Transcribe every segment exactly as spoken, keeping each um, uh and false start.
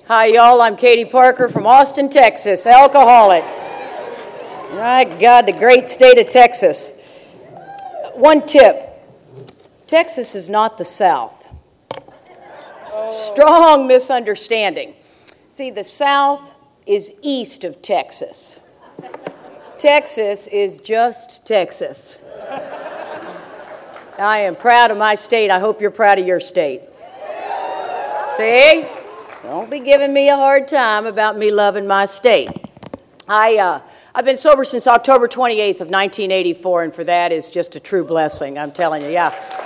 Hi, y'all. I'm Katie Parker from Austin, Texas, alcoholic. My God, the great state of Texas. One tip. Texas is not the South. Strong misunderstanding. See, the South is east of Texas. Texas is just Texas. I am proud of my state. I hope you're proud of your state. See? Don't be giving me a hard time about me loving my state. I, uh, I've been sober since October twenty-eighth of nineteen eighty-four, and for that is just a true blessing, I'm telling you, yeah.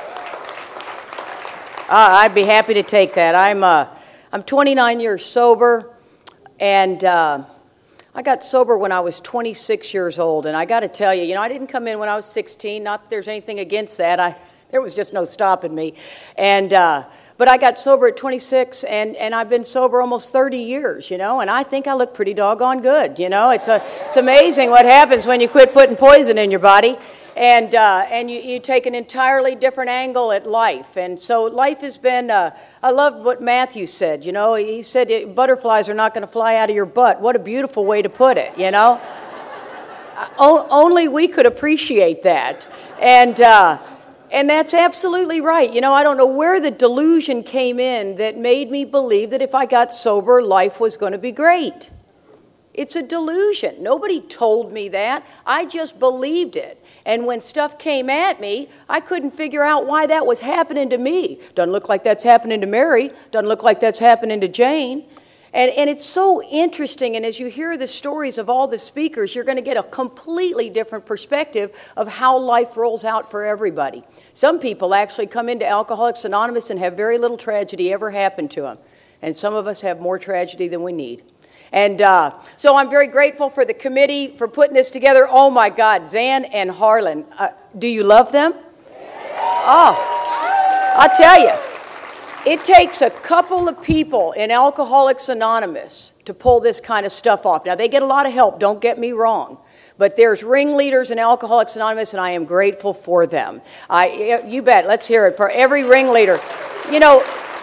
Uh, I'd be happy to take that. I'm, uh, I'm twenty-nine years sober, and uh, I got sober when I was twenty-six years old, and I got to tell you, you know, I didn't come in when I was sixteen, not that there's anything against that. I, there was just no stopping me. And... Uh, But I got sober at twenty-six, and, and I've been sober almost thirty years, you know, and I think I look pretty doggone good, you know. It's a, it's amazing what happens when you quit putting poison in your body, and uh, and you, you take an entirely different angle at life. And so life has been, uh, I love what Matthew said, you know. He said butterflies are not going to fly out of your butt. What a beautiful way to put it, you know. o- only we could appreciate that. And... Uh, And that's absolutely right. You know, I don't know where the delusion came in that made me believe that if I got sober, life was going to be great. It's a delusion. Nobody told me that. I just believed it. And when stuff came at me, I couldn't figure out why that was happening to me. Doesn't look like that's happening to Mary. Doesn't look like that's happening to Jane. And, and it's so interesting, and as you hear the stories of all the speakers, you're going to get a completely different perspective of how life rolls out for everybody. Some people actually come into Alcoholics Anonymous and have very little tragedy ever happen to them. And some of us have more tragedy than we need. And uh, so I'm very grateful for the committee for putting this together. Oh, my God, Zan and Harlan. Uh, do you love them? Oh, I'll tell you. It takes a couple of people in Alcoholics Anonymous to pull this kind of stuff off. Now, they get a lot of help, don't get me wrong. But there's ringleaders in Alcoholics Anonymous, and I am grateful for them. I, you bet. Let's hear it for every ringleader. You know,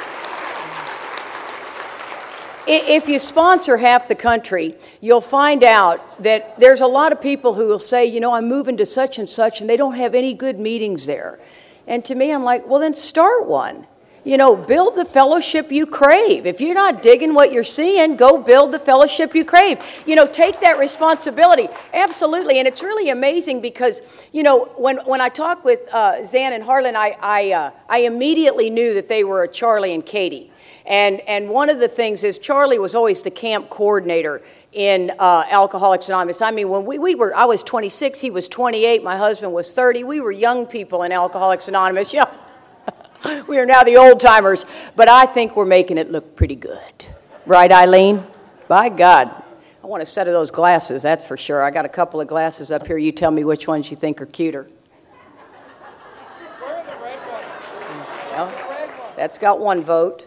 if you sponsor half the country, you'll find out that there's a lot of people who will say, you know, I'm moving to such and such, and they don't have any good meetings there. And to me, I'm like, well, then start one. You know, build the fellowship you crave. If you're not digging what you're seeing, go build the fellowship you crave. You know, take that responsibility. Absolutely. And it's really amazing because, you know, when, when I talked with uh, Zan and Harlan, I, I, uh, I immediately knew that they were a Charlie and Katie. And, and one of the things is Charlie was always the camp coordinator in uh, Alcoholics Anonymous. I mean, when we, we were, I was twenty-six, he was twenty-eight, my husband was thirty. We were young people in Alcoholics Anonymous, you know. We are now the old-timers, but I think we're making it look pretty good. Right, Eileen? By God. I want a set of those glasses, that's for sure. I got a couple of glasses up here. You tell me which ones you think are cuter. Where are the red ones? Well, that's got one vote.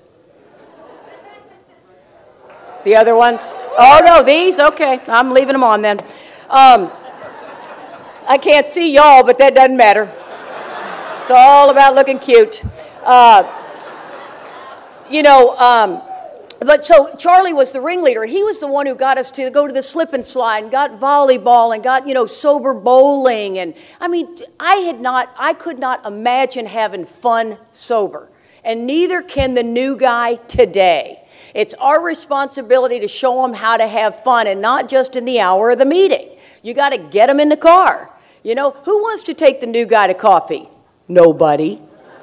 The other ones? Oh, no, these? Okay, I'm leaving them on then. Um, I can't see y'all, but that doesn't matter. It's all about looking cute. Uh, you know, um, but so Charlie was the ringleader. He was the one who got us to go to the slip and slide and got volleyball and got, you know, sober bowling. And I mean, I had not, I could not imagine having fun sober. And neither can the new guy today. It's our responsibility to show them how to have fun and not just in the hour of the meeting. You got to get them in the car. You know, who wants to take the new guy to coffee? Nobody.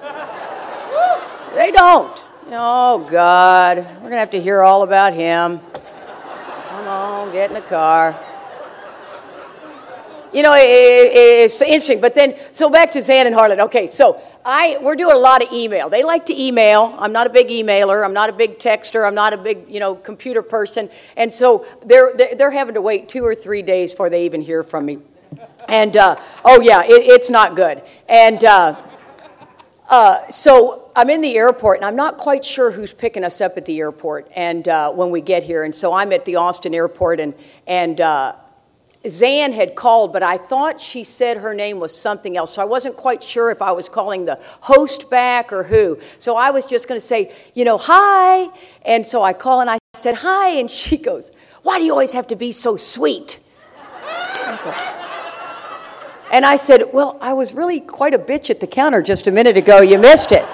They don't. Oh, God. We're going to have to hear all about him. Come on, get in the car. You know, it, it, it's interesting. But then, so back to Zan and Harlan. Okay, so I we're doing a lot of email. They like to email. I'm not a big emailer. I'm not a big texter. I'm not a big, you know, computer person. And so they're they're having to wait two or three days before they even hear from me. And, uh, oh, yeah, it, it's not good. And uh, uh, so I'm in the airport, and I'm not quite sure who's picking us up at the airport and uh, when we get here. And so I'm at the Austin airport, and, and uh, Zan had called, but I thought she said her name was something else. So I wasn't quite sure if I was calling the host back or who. So I was just going to say, you know, hi. And so I call and I I said, hi, and she goes, why do you always have to be so sweet? And I said, well, I was really quite a bitch at the counter just a minute ago. You missed it.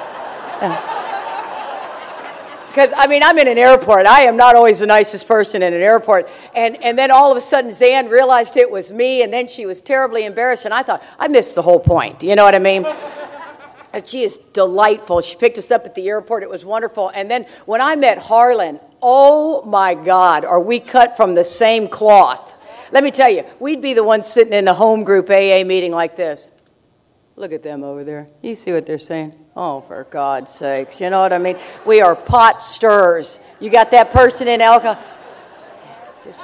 Because, I mean, I'm in an airport. I am not always the nicest person in an airport. And, and then all of a sudden, Zan realized it was me, and then she was terribly embarrassed, and I thought, I missed the whole point. You know what I mean? And she is delightful. She picked us up at the airport. It was wonderful. And then when I met Harlan, oh, my God, are we cut from the same cloth. Let me tell you, we'd be the ones sitting in a home group A A meeting like this. Look at them over there. You see what they're saying? Oh, for God's sakes. You know what I mean? We are pot stirrers. You got that person in alcohol? Just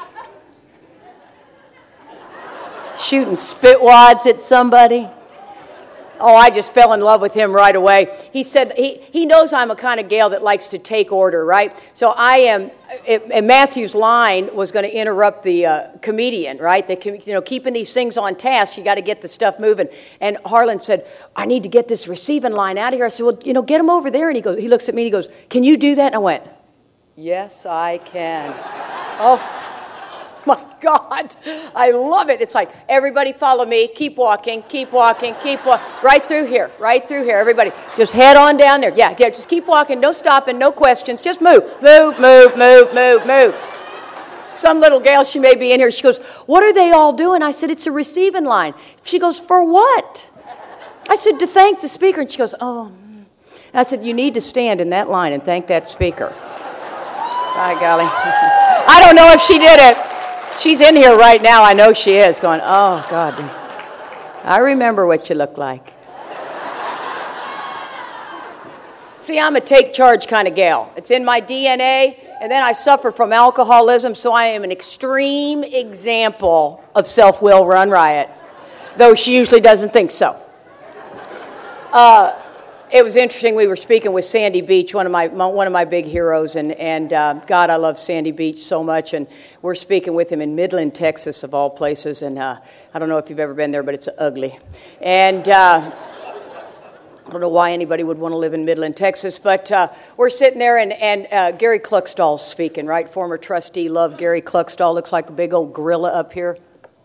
shooting spit wads at somebody. Oh, I just fell in love with him right away. He said, he, he knows I'm a kind of gal that likes to take order, right? So I am, it, and Matthew's line was going to interrupt the uh, comedian, right? The, you know, keeping these things on task, you got to get the stuff moving. And Harlan said, I need to get this receiving line out of here. I said, well, you know, get him over there. And he goes, he looks at me and he goes, can you do that? And I went, yes, I can. Oh. My God, I love it. It's like, everybody follow me, keep walking, keep walking, keep walking, right through here, right through here. Everybody, just head on down there. Yeah, yeah, just keep walking, no stopping, no questions, just move, move, move, move, move, move. Some little gal, she may be in here, she goes, what are they all doing? I said, it's a receiving line. She goes, for what? I said, to thank the speaker. And she goes, oh. And I said, you need to stand in that line and thank that speaker. By golly. I don't know if she did it. She's in here right now. I know she is going, oh, God. I remember what you look like. See, I'm a take charge kind of gal. It's in my D N A, and then I suffer from alcoholism, so I am an extreme example of self-will run riot, though she usually doesn't think so. Uh, It was interesting. We were speaking with Sandy Beach, one of my one of my big heroes, and and uh, God, I love Sandy Beach so much. And we're speaking with him in Midland, Texas, of all places. And uh, I don't know if you've ever been there, but it's ugly. And uh, I don't know why anybody would want to live in Midland, Texas. But uh, we're sitting there, and and uh, Gary Cluckstall's speaking, right? Former trustee, love Gary Cluckstall. Looks like a big old gorilla up here.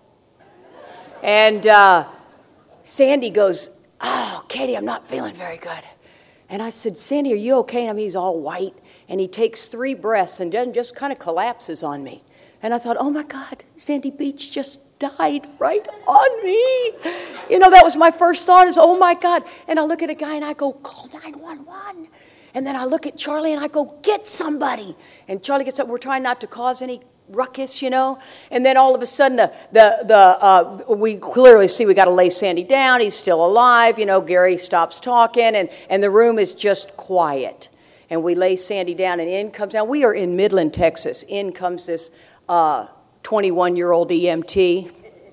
And uh, Sandy goes, oh, Katie, I'm not feeling very good. And I said, Sandy, are you okay? And I mean, he's all white, and he takes three breaths and then just kind of collapses on me. And I thought, oh, my God, Sandy Beach just died right on me. You know, that was my first thought is, oh, my God. And I look at a guy, and I go, call nine one one. And then I look at Charlie, and I go, get somebody. And Charlie gets up. We're trying not to cause any ruckus, you know, and then all of a sudden the the the uh, we clearly see we got to lay Sandy down. He's still alive, you know. Gary stops talking, and and the room is just quiet. And we lay Sandy down, and in comes now. We are in Midland, Texas. In comes this uh, twenty-one-year-old E M T.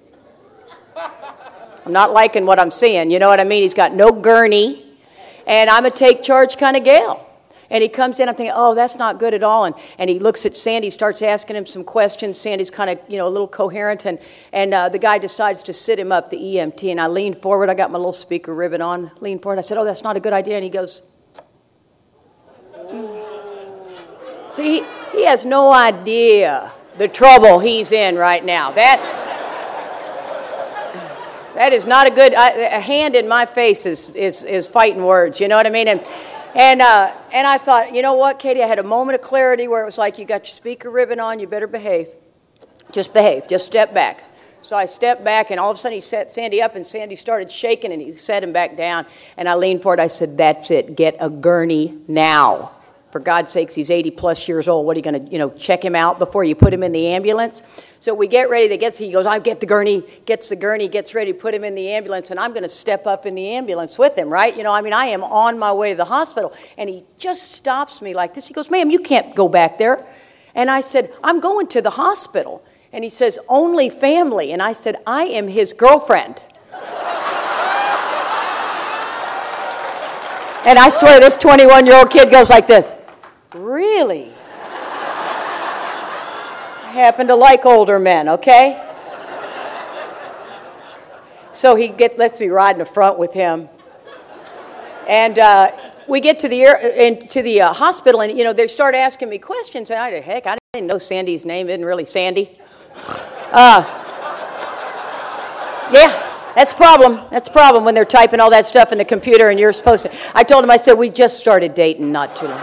I'm not liking what I'm seeing. You know what I mean? He's got no gurney, and I'm a take charge kind of gal. And he comes in, I'm thinking, oh, that's not good at all. And and he looks at Sandy, starts asking him some questions. Sandy's kind of, you know, a little coherent. And, and uh, the guy decides to sit him up, the E M T. And I leaned forward. I got my little speaker ribbon on. Leaned forward. I said, oh, that's not a good idea. And he goes, mm. See, he, he has no idea the trouble he's in right now. That, that is not a good, I, a hand in my face is, is, is fighting words. You know what I mean? And And uh, and I thought, you know what, Katie, I had a moment of clarity where it was like, you got your speaker ribbon on, you better behave. Just behave. Just step back. So I stepped back, and all of a sudden he set Sandy up, and Sandy started shaking, and he set him back down. And I leaned forward. I said, that's it. Get a gurney now. For God's sakes, he's eighty-plus years old. What are you going to, you know, check him out before you put him in the ambulance? So we get ready to get, he goes, I get the gurney, gets the gurney, gets ready to put him in the ambulance, and I'm going to step up in the ambulance with him, right? You know, I mean, I am on my way to the hospital. And he just stops me like this. He goes, ma'am, you can't go back there. And I said, I'm going to the hospital. And he says, only family. And I said, I am his girlfriend. And I swear this twenty-one-year-old kid goes like this. Really? I happen to like older men, okay? So he get, lets me ride in the front with him. And uh, we get to the air, and to the uh, hospital, and you know they start asking me questions. And I, heck, I didn't know Sandy's name isn't really Sandy. Uh, yeah, that's a problem. That's a problem when they're typing all that stuff in the computer, and you're supposed to. I told them, I said, we just started dating not too long.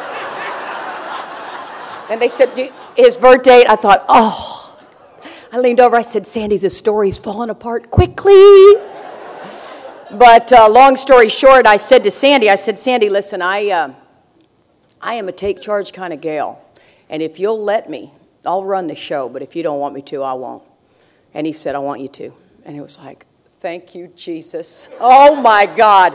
And they said his birth date. I thought, oh. I leaned over. I said, Sandy, the story's falling apart quickly. But uh, long story short, I said to Sandy, I said, Sandy, listen, I, uh, I am a take charge kind of gal. And if you'll let me, I'll run the show. But if you don't want me to, I won't. And he said, I want you to. And it was like, thank you, Jesus. Oh, my God.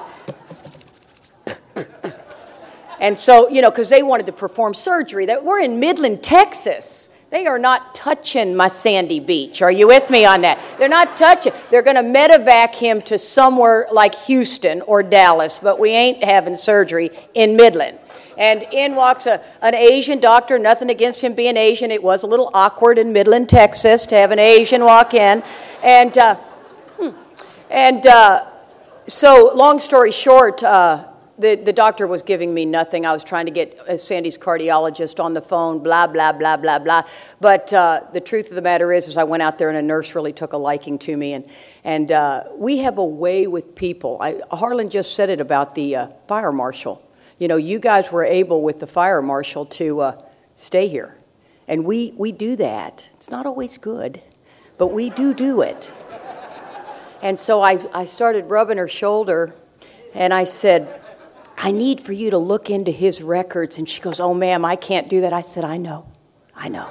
And so, you know, because they wanted to perform surgery. That we're in Midland, Texas. They are not touching my Sandy Beach. Are you with me on that? They're not touching. They're going to medevac him to somewhere like Houston or Dallas, but we ain't having surgery in Midland. And in walks a, an Asian doctor, nothing against him being Asian. It was a little awkward in Midland, Texas, to have an Asian walk in. And, uh, and uh, so long story short, uh, The, the doctor was giving me nothing. I was trying to get uh, Sandy's cardiologist on the phone, blah, blah, blah, blah, blah. But uh, the truth of the matter is, is I went out there and a nurse really took a liking to me. And, and uh, we have a way with people. I, Harlan just said it about the uh, fire marshal. You know, you guys were able with the fire marshal to uh, stay here. And we, we do that. It's not always good, but we do do it. And so I, I started rubbing her shoulder, and I said, I need for you to look into his records. And she goes, oh, ma'am, I can't do that. I said, I know. I know.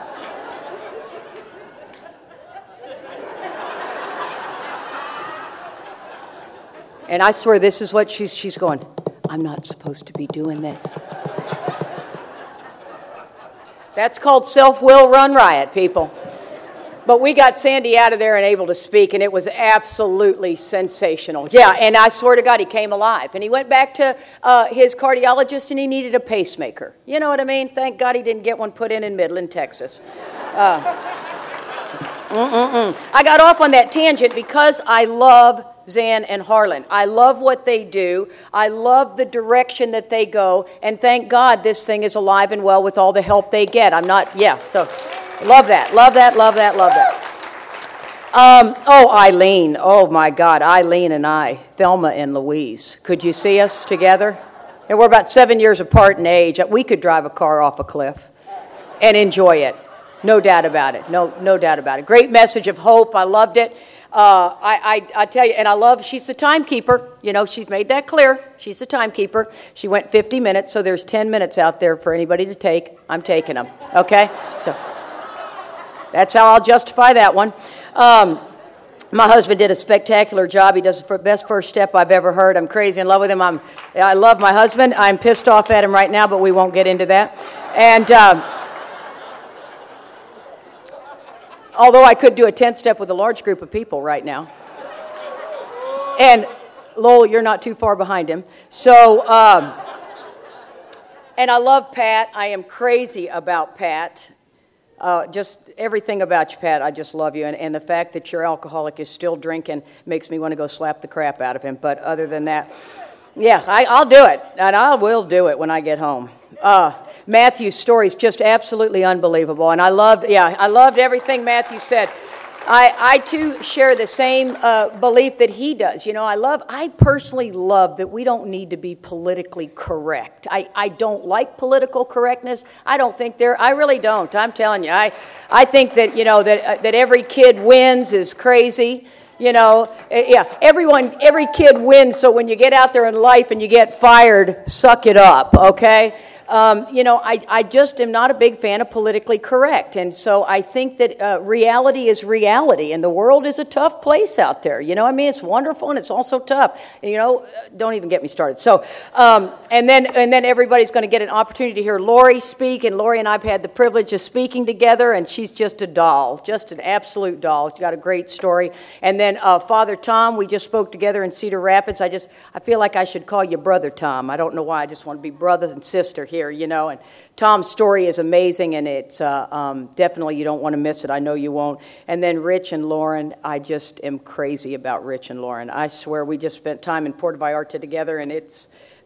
And I swear this is what she's, she's going, I'm not supposed to be doing this. That's called self-will run riot, people. But we got Sandy out of there and able to speak, and it was absolutely sensational. Yeah, and I swear to God, he came alive. And he went back to uh, his cardiologist, and he needed a pacemaker. You know what I mean? Thank God he didn't get one put in in Midland, Texas. Uh, mm-mm-mm. I got off on that tangent because I love Zan and Harlan. I love what they do. I love the direction that they go. And thank God this thing is alive and well with all the help they get. I'm not, yeah, so... Love that, love that, love that, love that. Um, oh, Eileen. Oh, my God. Eileen and I, Thelma and Louise. Could you see us together? And we're about seven years apart in age. We could drive a car off a cliff and enjoy it. No doubt about it. No, no doubt about it. Great message of hope. I loved it. Uh, I, I, I tell you, and I love, she's the timekeeper. You know, she's made that clear. She's the timekeeper. She went fifty minutes, so there's ten minutes out there for anybody to take. I'm taking them. Okay? So... that's how I'll justify that one. Um, my husband did a spectacular job. He does the best first step I've ever heard. I'm crazy in love with him. I'm, I love my husband. I'm pissed off at him right now, but we won't get into that. And um, although I could do a tenth step with a large group of people right now. And Lowell, you're not too far behind him. So, um, and I love Pat. I am crazy about Pat. Uh, just everything about you, Pat, I just love you. And, and the fact that your alcoholic is still drinking makes me want to go slap the crap out of him. But other than that, yeah, I, I'll do it. And I will do it when I get home. Uh, Matthew's story is just absolutely unbelievable. And I loved, yeah, I loved everything Matthew said. I, I too share the same uh, belief that he does. You know, I love, I personally love that we don't need to be politically correct. I, I don't like political correctness. I don't think there, I really don't. I'm telling you, I, I think that, you know, that, uh, that every kid wins is crazy. You know, uh, yeah, everyone, every kid wins. So when you get out there in life and you get fired, suck it up, okay? Um, you know, I, I just am not a big fan of politically correct. And so I think that uh, reality is reality. And the world is a tough place out there. You know, I mean, it's wonderful and it's also tough. You know, don't even get me started. So, um, and then and then everybody's going to get an opportunity to hear Lori speak. And Lori and I have had the privilege of speaking together. And she's just a doll, just an absolute doll. She's got a great story. And then uh, Father Tom, we just spoke together in Cedar Rapids. I just, I feel like I should call you Brother Tom. I don't know why. I just want to be brother and sister here. Here, you know, and Tom's story is amazing, and it's uh, um, definitely, you don't want to miss it. I know you won't. And then Rich and Lauren, I just am crazy about Rich and Lauren. I swear, we just spent time in Puerto Vallarta together, and it's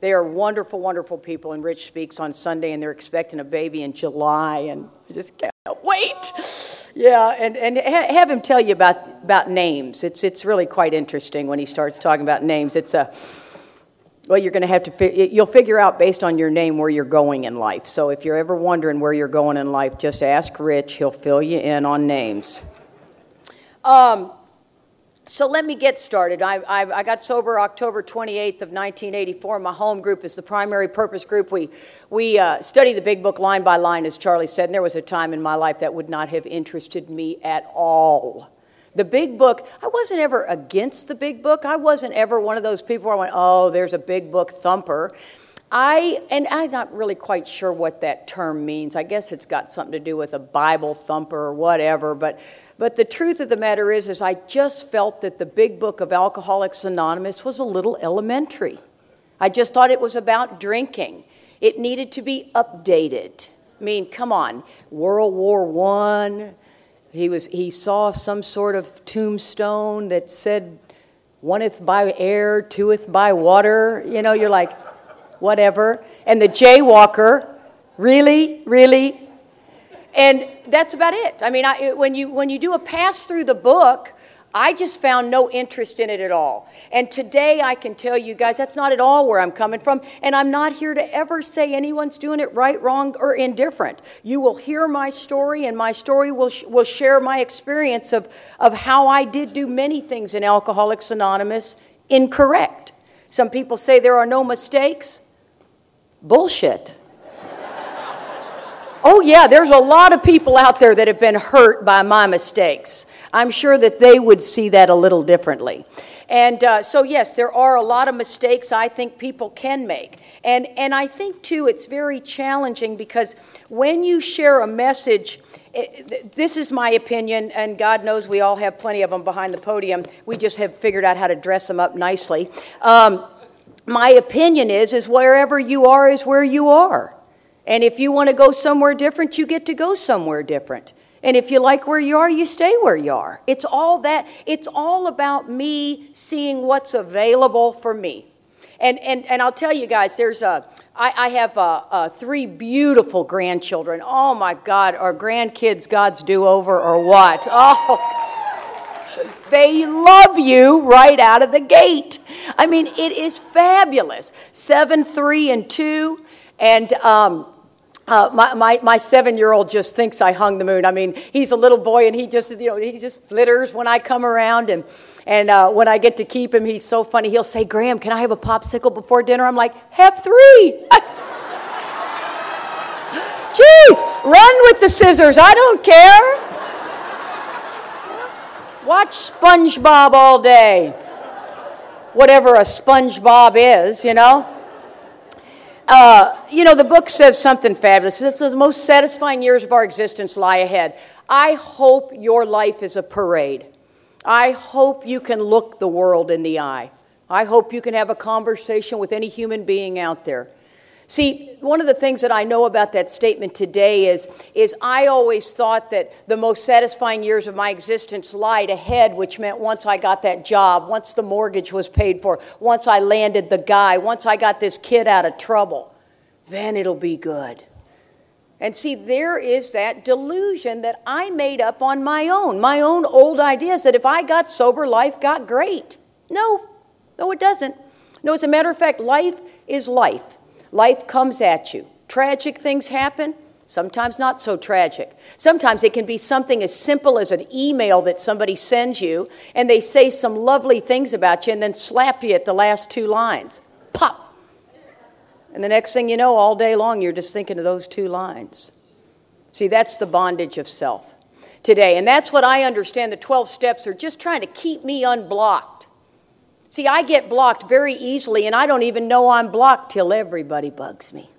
They are wonderful, wonderful people, and Rich speaks on Sunday, and they're expecting a baby in July, and I just can't wait. Yeah, and, and ha- have him tell you about, about names. It's it's really quite interesting when he starts talking about names. It's a, well, you're going to have to, fi- you'll figure out based on your name where you're going in life. So if you're ever wondering where you're going in life, just ask Rich. He'll fill you in on names. Um. So let me get started. I, I, I got sober October twenty-eighth of nineteen eighty-four. My home group is the Primary Purpose Group. We we uh, study the Big Book line by line, as Charlie said, and there was a time in my life that would not have interested me at all. The Big Book, I wasn't ever against the Big Book. I wasn't ever one of those people where I went, oh, there's a Big Book thumper. I, and I'm not really quite sure what that term means. I guess it's got something to do with a Bible thumper or whatever. But, but the truth of the matter is, is I just felt that the Big Book of Alcoholics Anonymous was a little elementary. I just thought it was about drinking. It needed to be updated. I mean, come on, World War One. He was he saw some sort of tombstone that said, "Oneth by air, twoeth by water." You know, you're like, whatever. And the jaywalker, really, really? And that's about it. I mean, I, when you when you do a pass through the book, I just found no interest in it at all. And today I can tell you guys that's not at all where I'm coming from. And I'm not here to ever say anyone's doing it right, wrong, or indifferent. You will hear my story, and my story will sh- will share my experience of, of how I did do many things in Alcoholics Anonymous incorrect. Some people say there are no mistakes. Bullshit. Oh, yeah, there's a lot of people out there that have been hurt by my mistakes. I'm sure that they would see that a little differently. And uh, so, yes, there are a lot of mistakes I think people can make. And, and I think, too, it's very challenging because when you share a message, it, this is my opinion, and God knows we all have plenty of them behind the podium. We just have figured out how to dress them up nicely. Um, my opinion is, is wherever you are is where you are. And if you want to go somewhere different, you get to go somewhere different. And if you like where you are, you stay where you are. It's all that. It's all about me seeing what's available for me. And and and I'll tell you guys, there's a. I, I have uh, uh, three beautiful grandchildren. Oh my God, are grandkids God's do-over or what? Oh, they love you right out of the gate. I mean, it is fabulous. Seven, three, and two, and. Um, Uh, my, my, my seven-year-old just thinks I hung the moon. I mean, he's a little boy, and he just, you know, he just flitters when I come around, and and uh, when I get to keep him, he's so funny. He'll say, "Graham, can I have a popsicle before dinner?" I'm like, "Have three." Jeez, run with the scissors. I don't care. Watch SpongeBob all day. Whatever a SpongeBob is, you know. Uh, you know, the book says something fabulous. It says the most satisfying years of our existence lie ahead. I hope your life is a parade. I hope you can look the world in the eye. I hope you can have a conversation with any human being out there. See, one of the things that I know about that statement today is, is I always thought that the most satisfying years of my existence lied ahead, which meant once I got that job, once the mortgage was paid for, once I landed the guy, once I got this kid out of trouble, then it'll be good. And see, there is that delusion that I made up on my own, my own old ideas that if I got sober, life got great. No, no, it doesn't. No, as a matter of fact, life is life. Life comes at you. Tragic things happen, sometimes not so tragic. Sometimes it can be something as simple as an email that somebody sends you, and they say some lovely things about you and then slap you at the last two lines. Pop! And the next thing you know, all day long, you're just thinking of those two lines. See, that's the bondage of self today. And that's what I understand. The twelve steps are just trying to keep me unblocked. See, I get blocked very easily, and I don't even know I'm blocked till everybody bugs me.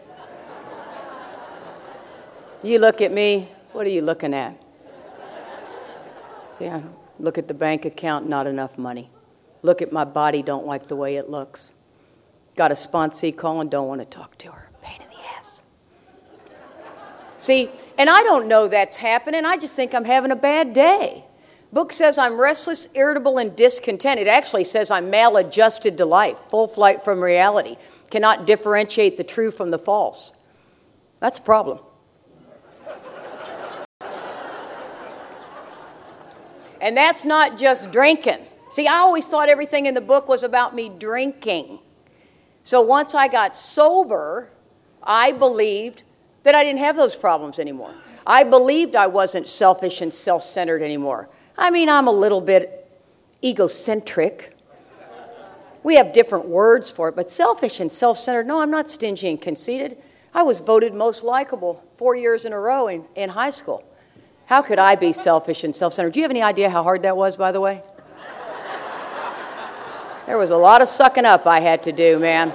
You look at me, what are you looking at? See, I look at the bank account, not enough money. Look at my body, don't like the way it looks. Got a sponsee calling, don't want to talk to her. Pain in the ass. See, and I don't know that's happening. I just think I'm having a bad day. Book says I'm restless, irritable, and discontent. It actually says I'm maladjusted to life, full flight from reality, cannot differentiate the true from the false. That's a problem. And that's not just drinking. See, I always thought everything in the book was about me drinking. So once I got sober, I believed that I didn't have those problems anymore. I believed I wasn't selfish and self-centered anymore. I mean, I'm a little bit egocentric. We have different words for it, but selfish and self-centered, no, I'm not stingy and conceited. I was voted most likable four years in a row in, in high school. How could I be selfish and self-centered? Do you have any idea how hard that was, by the way? There was a lot of sucking up I had to do, man.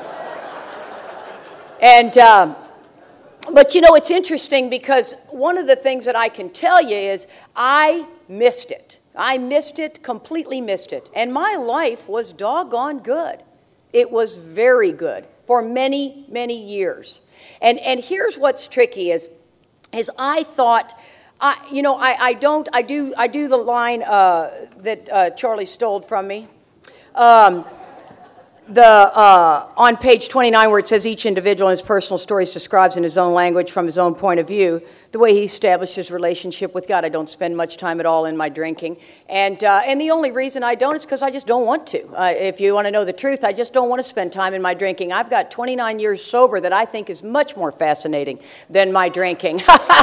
And, uh, but you know, it's interesting because one of the things that I can tell you is I missed it. I missed it, completely missed it. And my life was doggone good. It was very good for many, many years. And and here's what's tricky is, is I thought, I you know, I, I don't, I do, I do the line uh, that uh, Charlie stole from me. Um, the uh, on page twenty-nine where it says each individual in his personal stories describes in his own language from his own point of view the way he established his relationship with God. I don't spend much time at all in my drinking, and uh, and the only reason I don't is because I just don't want to. Uh, if you want to know the truth, I just don't want to spend time in my drinking. I've got twenty-nine years sober that I think is much more fascinating than my drinking.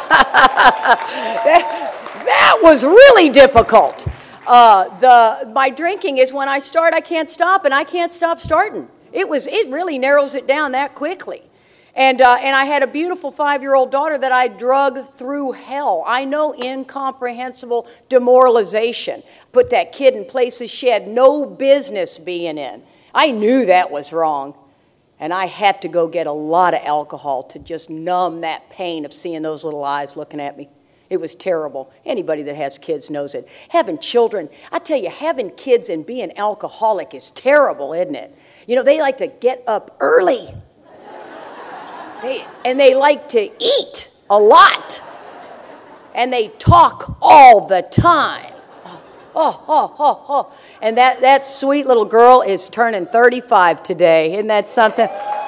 that, that was really difficult. Uh, the my drinking is when I start, I can't stop, and I can't stop starting. It was it really narrows it down that quickly, and uh, and I had a beautiful five-year-old daughter that I drug through hell. I know incomprehensible demoralization. Put that kid in places she had no business being in. I knew that was wrong, and I had to go get a lot of alcohol to just numb that pain of seeing those little eyes looking at me. It was terrible. Anybody that has kids knows it. Having children, I tell you, having kids and being alcoholic is terrible, isn't it? You know, they like to get up early. They, and they like to eat a lot. And they talk all the time. Oh, oh, oh, oh. And that, that sweet little girl is turning thirty-five today. Isn't that something?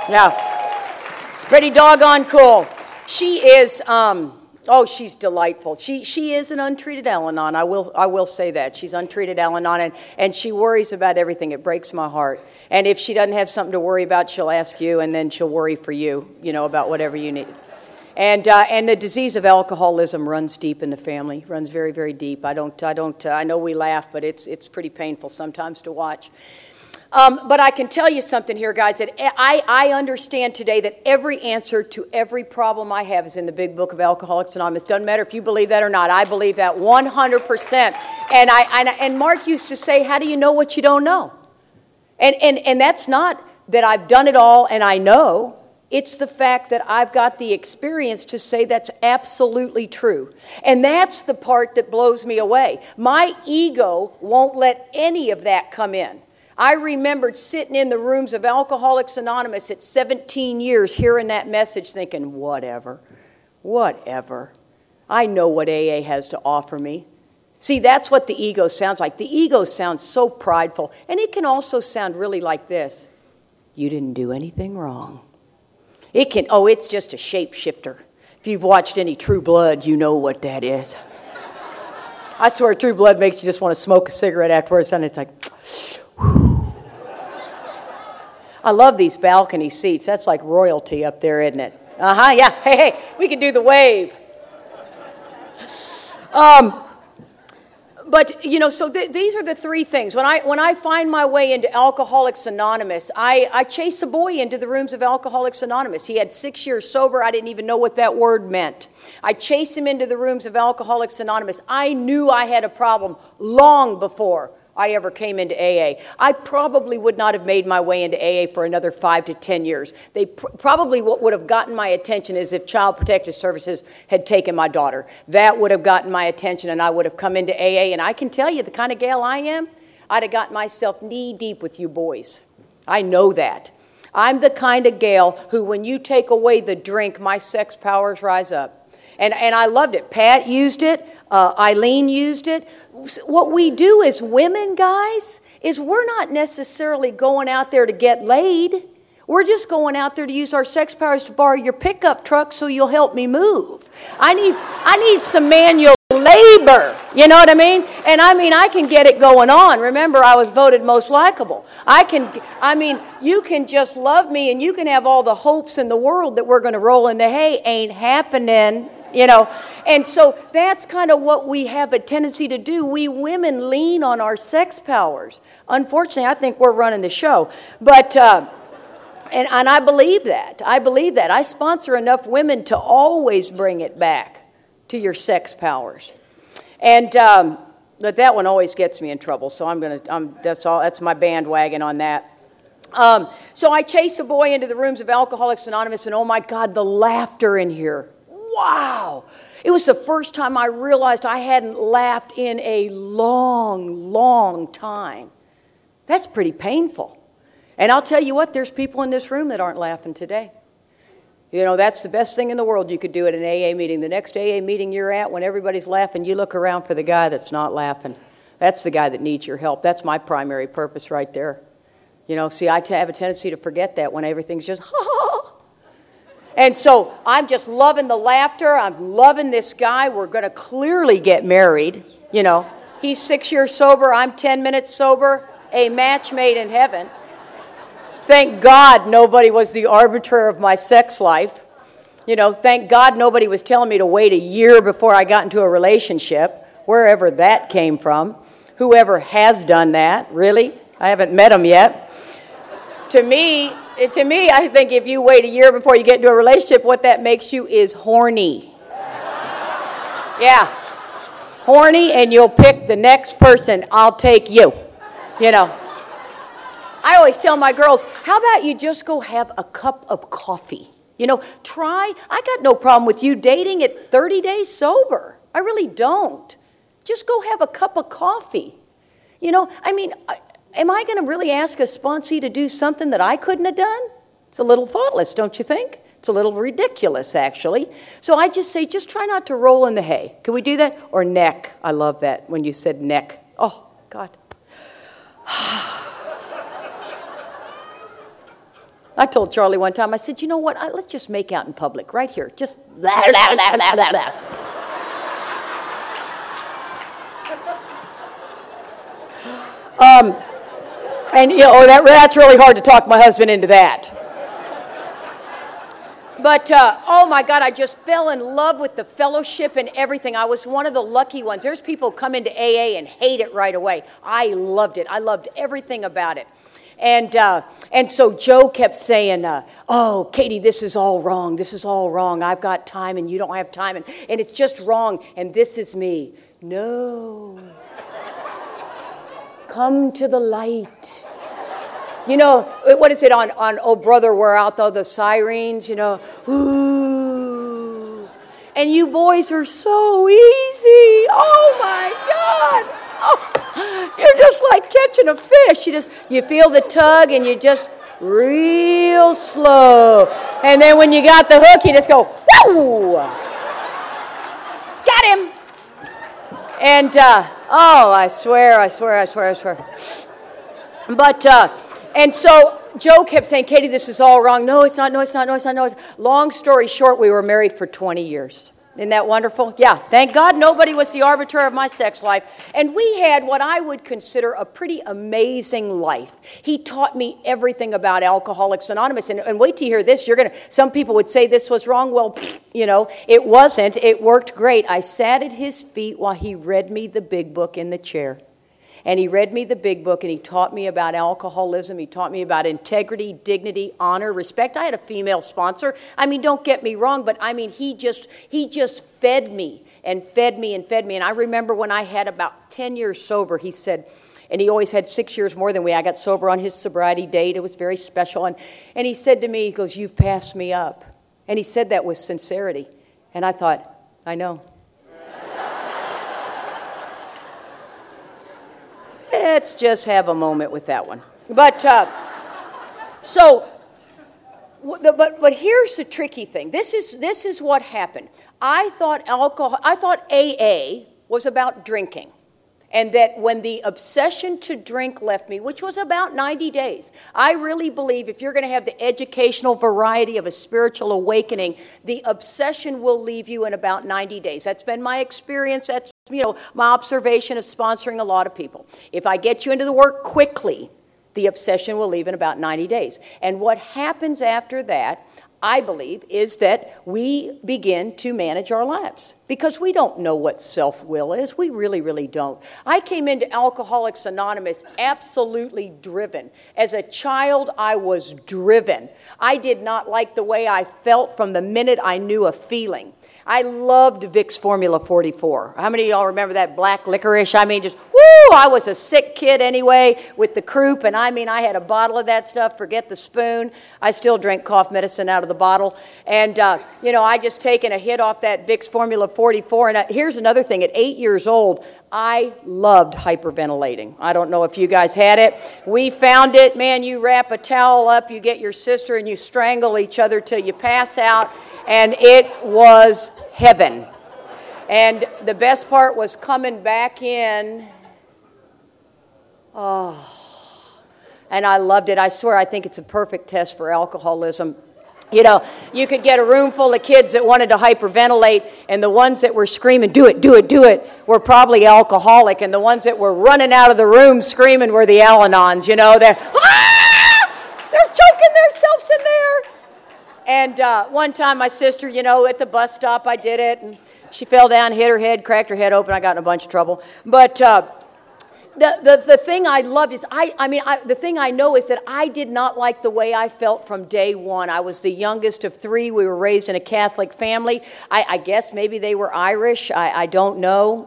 Yeah. It's pretty doggone cool. She is... Um, Oh, she's delightful. She she is an untreated Al-Anon. I will I will say that. She's untreated Al-Anon, and, and she worries about everything. It breaks my heart. And if she doesn't have something to worry about, she'll ask you, and then she'll worry for you, you know, about whatever you need. And uh, and the disease of alcoholism runs deep in the family. Runs very, very deep. I don't I don't uh, I know we laugh, but it's it's pretty painful sometimes to watch. Um, but I can tell you something here, guys, that I, I understand today that every answer to every problem I have is in the big book of Alcoholics Anonymous. Doesn't matter if you believe that or not. I believe that one hundred percent. And I and, and Mark used to say, how do you know what you don't know? And, and, and that's not that I've done it all and I know. It's the fact that I've got the experience to say that's absolutely true. And that's the part that blows me away. My ego won't let any of that come in. I remembered sitting in the rooms of Alcoholics Anonymous at seventeen years, hearing that message, thinking, whatever, whatever. I know what A A has to offer me. See, that's what the ego sounds like. The ego sounds so prideful, and it can also sound really like this. You didn't do anything wrong. It can, oh, it's just a shapeshifter. If you've watched any True Blood, you know what that is. I swear True Blood makes you just want to smoke a cigarette afterwards, and it's like... I love these balcony seats. That's like royalty up there, isn't it? Uh-huh, yeah. Hey, hey, we can do the wave. Um, but, you know, so th- these are the three things. When I when I find my way into Alcoholics Anonymous, I, I chase a boy into the rooms of Alcoholics Anonymous. He had six years sober. I didn't even know what that word meant. I chase him into the rooms of Alcoholics Anonymous. I knew I had a problem long before I ever came into A A. I probably would not have made my way into A A for another five to ten years. They pr- probably what would have gotten my attention is if Child Protective Services had taken my daughter. That would have gotten my attention, and I would have come into A A. And I can tell you, the kind of gal I am, I'd have gotten myself knee-deep with you boys. I know that. I'm the kind of gal who, when you take away the drink, my sex powers rise up. And and I loved it. Pat used it. Uh, Eileen used it. What we do as women, guys, is we're not necessarily going out there to get laid. We're just going out there to use our sex powers to borrow your pickup truck so you'll help me move. I need, I need some manual labor. You know what I mean? And I mean, I can get it going on. Remember, I was voted most likable. I can, I mean, you can just love me and you can have all the hopes in the world that we're going to roll in the hay. Ain't happening. You know, and so that's kind of what we have a tendency to do. We women lean on our sex powers. Unfortunately, I think we're running the show. But, uh, and, and I believe that. I believe that. I sponsor enough women to always bring it back to your sex powers. And, um, but that one always gets me in trouble. So I'm going to, I'm, that's all, that's my bandwagon on that. Um, so I chase a boy into the rooms of Alcoholics Anonymous, and oh my God, the laughter in here. Wow. It was the first time I realized I hadn't laughed in a long, long time. That's pretty painful. And I'll tell you what, there's people in this room that aren't laughing today. You know, that's the best thing in the world you could do at an A A meeting. The next A A meeting you're at, when everybody's laughing, you look around for the guy that's not laughing. That's the guy that needs your help. That's my primary purpose right there. You know, see, I have a tendency to forget that when everything's just, ha ha. And so I'm just loving the laughter. I'm loving this guy. We're going to clearly get married. You know, he's six years sober. I'm ten minutes sober. A match made in heaven. Thank God nobody was the arbiter of my sex life. You know, thank God nobody was telling me to wait a year before I got into a relationship, wherever that came from. Whoever has done that, really? I haven't met him yet. To me, to me, I think if you wait a year before you get into a relationship, what that makes you is horny. Yeah. Horny, and you'll pick the next person. I'll take you. You know. I always tell my girls, how about you just go have a cup of coffee? You know, try. I got no problem with you dating at thirty days sober. I really don't. Just go have a cup of coffee. You know, I mean, I, am I going to really ask a sponsee to do something that I couldn't have done? It's a little thoughtless, don't you think? It's a little ridiculous, actually. So I just say, just try not to roll in the hay. Can we do that? Or neck. I love that when you said neck. Oh, God. I told Charlie one time, I said, you know what? I, let's just make out in public right here. Just la, la, la, la, la, la. Um, and, you know, that, that's really hard to talk my husband into that. But, uh, oh, my God, I just fell in love with the fellowship and everything. I was one of the lucky ones. There's people who come into A A and hate it right away. I loved it. I loved everything about it. And uh, and so Joe kept saying, uh, oh, Katie, this is all wrong. This is all wrong. I've got time and you don't have time. And, and it's just wrong. And this is me. No. Come to the light. You know, what is it on, on Oh Brother, Where Art Thou, the sirens, you know. Ooh. And you boys are so easy. Oh, my God. Oh, you're just like catching a fish. You just, you feel the tug and you just real slow. And then when you got the hook, you just go, whoa. Got him. And, uh, oh, I swear, I swear, I swear, I swear. But, uh, and so Joe kept saying, Katie, this is all wrong. No, it's not, no, it's not, no, it's not, no. It's... Long story short, we were married for twenty years. Isn't that wonderful? Yeah, thank God nobody was the arbiter of my sex life. And we had what I would consider a pretty amazing life. He taught me everything about Alcoholics Anonymous. And, and wait till you hear this. You're gonna. Some people would say this was wrong. Well, you know, it wasn't. It worked great. I sat at his feet while he read me the big book in the chair. And he read me the big book, and he taught me about alcoholism. He taught me about integrity, dignity, honor, respect. I had a female sponsor. I mean, don't get me wrong, but I mean, he just he just fed me and fed me and fed me. And I remember when I had about ten years sober, he said, and he always had six years more than we. I got sober on his sobriety date. It was very special. And, and he said to me, he goes, you've passed me up. And he said that with sincerity. And I thought, I know. Let's just have a moment with that one. But, uh, so, but, but here's the tricky thing. This is, this is what happened. I thought alcohol, I thought A A was about drinking. And that when the obsession to drink left me, which was about ninety days, I really believe if you're going to have the educational variety of a spiritual awakening, the obsession will leave you in about ninety days. That's been my experience. That's, you know, my observation of sponsoring a lot of people. If I get you into the work quickly, the obsession will leave in about ninety days. And what happens after that, I believe, is that we begin to manage our lives because we don't know what self-will is. We really, really don't. I came into Alcoholics Anonymous absolutely driven. As a child, I was driven. I did not like the way I felt from the minute I knew a feeling. I loved Vicks Formula forty-four. How many of y'all remember that black licorice? I mean, just, woo, I was a sick kid anyway with the croup, and I mean, I had a bottle of that stuff, forget the spoon. I still drink cough medicine out of the bottle. And, uh, you know, I just taken a hit off that Vicks Formula forty-four. And uh, here's another thing. At eight years old, I loved hyperventilating. I don't know if you guys had it. We found it. Man, you wrap a towel up, you get your sister, and you strangle each other till you pass out. And it was heaven. And the best part was coming back in. Oh, and I loved it. I swear, I think it's a perfect test for alcoholism. You know, you could get a room full of kids that wanted to hyperventilate, and the ones that were screaming, do it, do it, do it, were probably alcoholic, and the ones that were running out of the room screaming were the Al-Anons, you know. They're, ah! They're choking themselves in there. And uh, one time my sister, you know, at the bus stop, I did it, and she fell down, hit her head, cracked her head open. I got in a bunch of trouble. But uh, the, the the thing I loved is, I, I mean, I, the thing I know is that I did not like the way I felt from day one. I was the youngest of three. We were raised in a Catholic family. I, I guess maybe they were Irish. I, I don't know.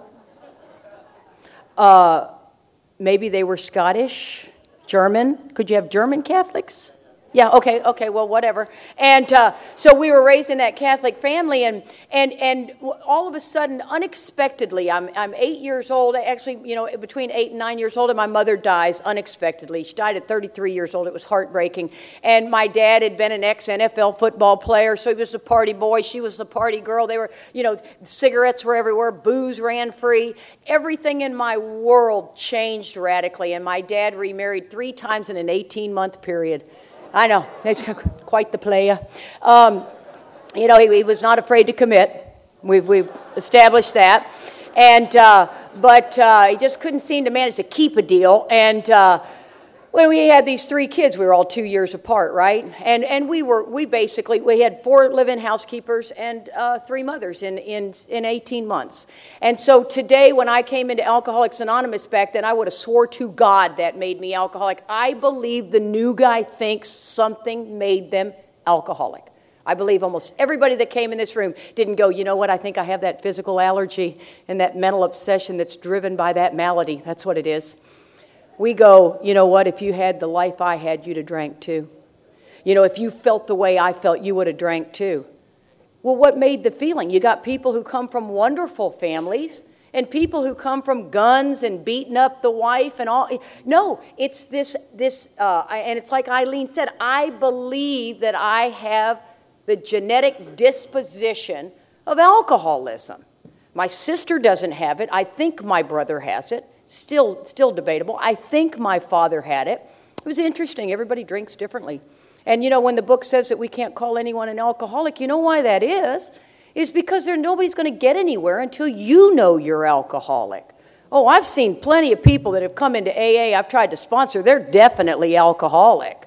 Uh, maybe they were Scottish, German. Could you have German Catholics? Yeah, okay, okay, well, whatever. And uh, so we were raised in that Catholic family, and and and all of a sudden, unexpectedly, I'm I'm eight years old. Actually, you know, between eight and nine years old, and my mother dies unexpectedly. She died at thirty-three years old. It was heartbreaking. And my dad had been an ex-N F L football player, so he was a party boy. She was the party girl. They were, you know, cigarettes were everywhere. Booze ran free. Everything in my world changed radically. And my dad remarried three times in an eighteen-month period. I know, he's quite the player. Um, you know, he, he was not afraid to commit. We've, we've established that. And, uh, but uh, he just couldn't seem to manage to keep a deal. And uh, when we had these three kids, we were all two years apart, right? And and we were, we basically, we had four live-in housekeepers and uh, three mothers in, in, in eighteen months. And so today, when I came into Alcoholics Anonymous back then, I would have swore to God that made me alcoholic. I believe the new guy thinks something made them alcoholic. I believe almost everybody that came in this room didn't go, you know what, I think I have that physical allergy and that mental obsession that's driven by that malady. That's what it is. We go, you know what, if you had the life I had, you'd have drank too. You know, if you felt the way I felt, you would have drank too. Well, what made the feeling? You got people who come from wonderful families and people who come from guns and beating up the wife and all. No, it's this, this, uh, and it's like Eileen said, I believe that I have the genetic disposition of alcoholism. My sister doesn't have it. I think my brother has it. Still, still debatable. I think my father had it. It was interesting. Everybody drinks differently. And, you know, when the book says that we can't call anyone an alcoholic, you know why that is? Is because there nobody's going to get anywhere until you know you're alcoholic. Oh, I've seen plenty of people that have come into A A I've tried to sponsor. They're definitely alcoholic.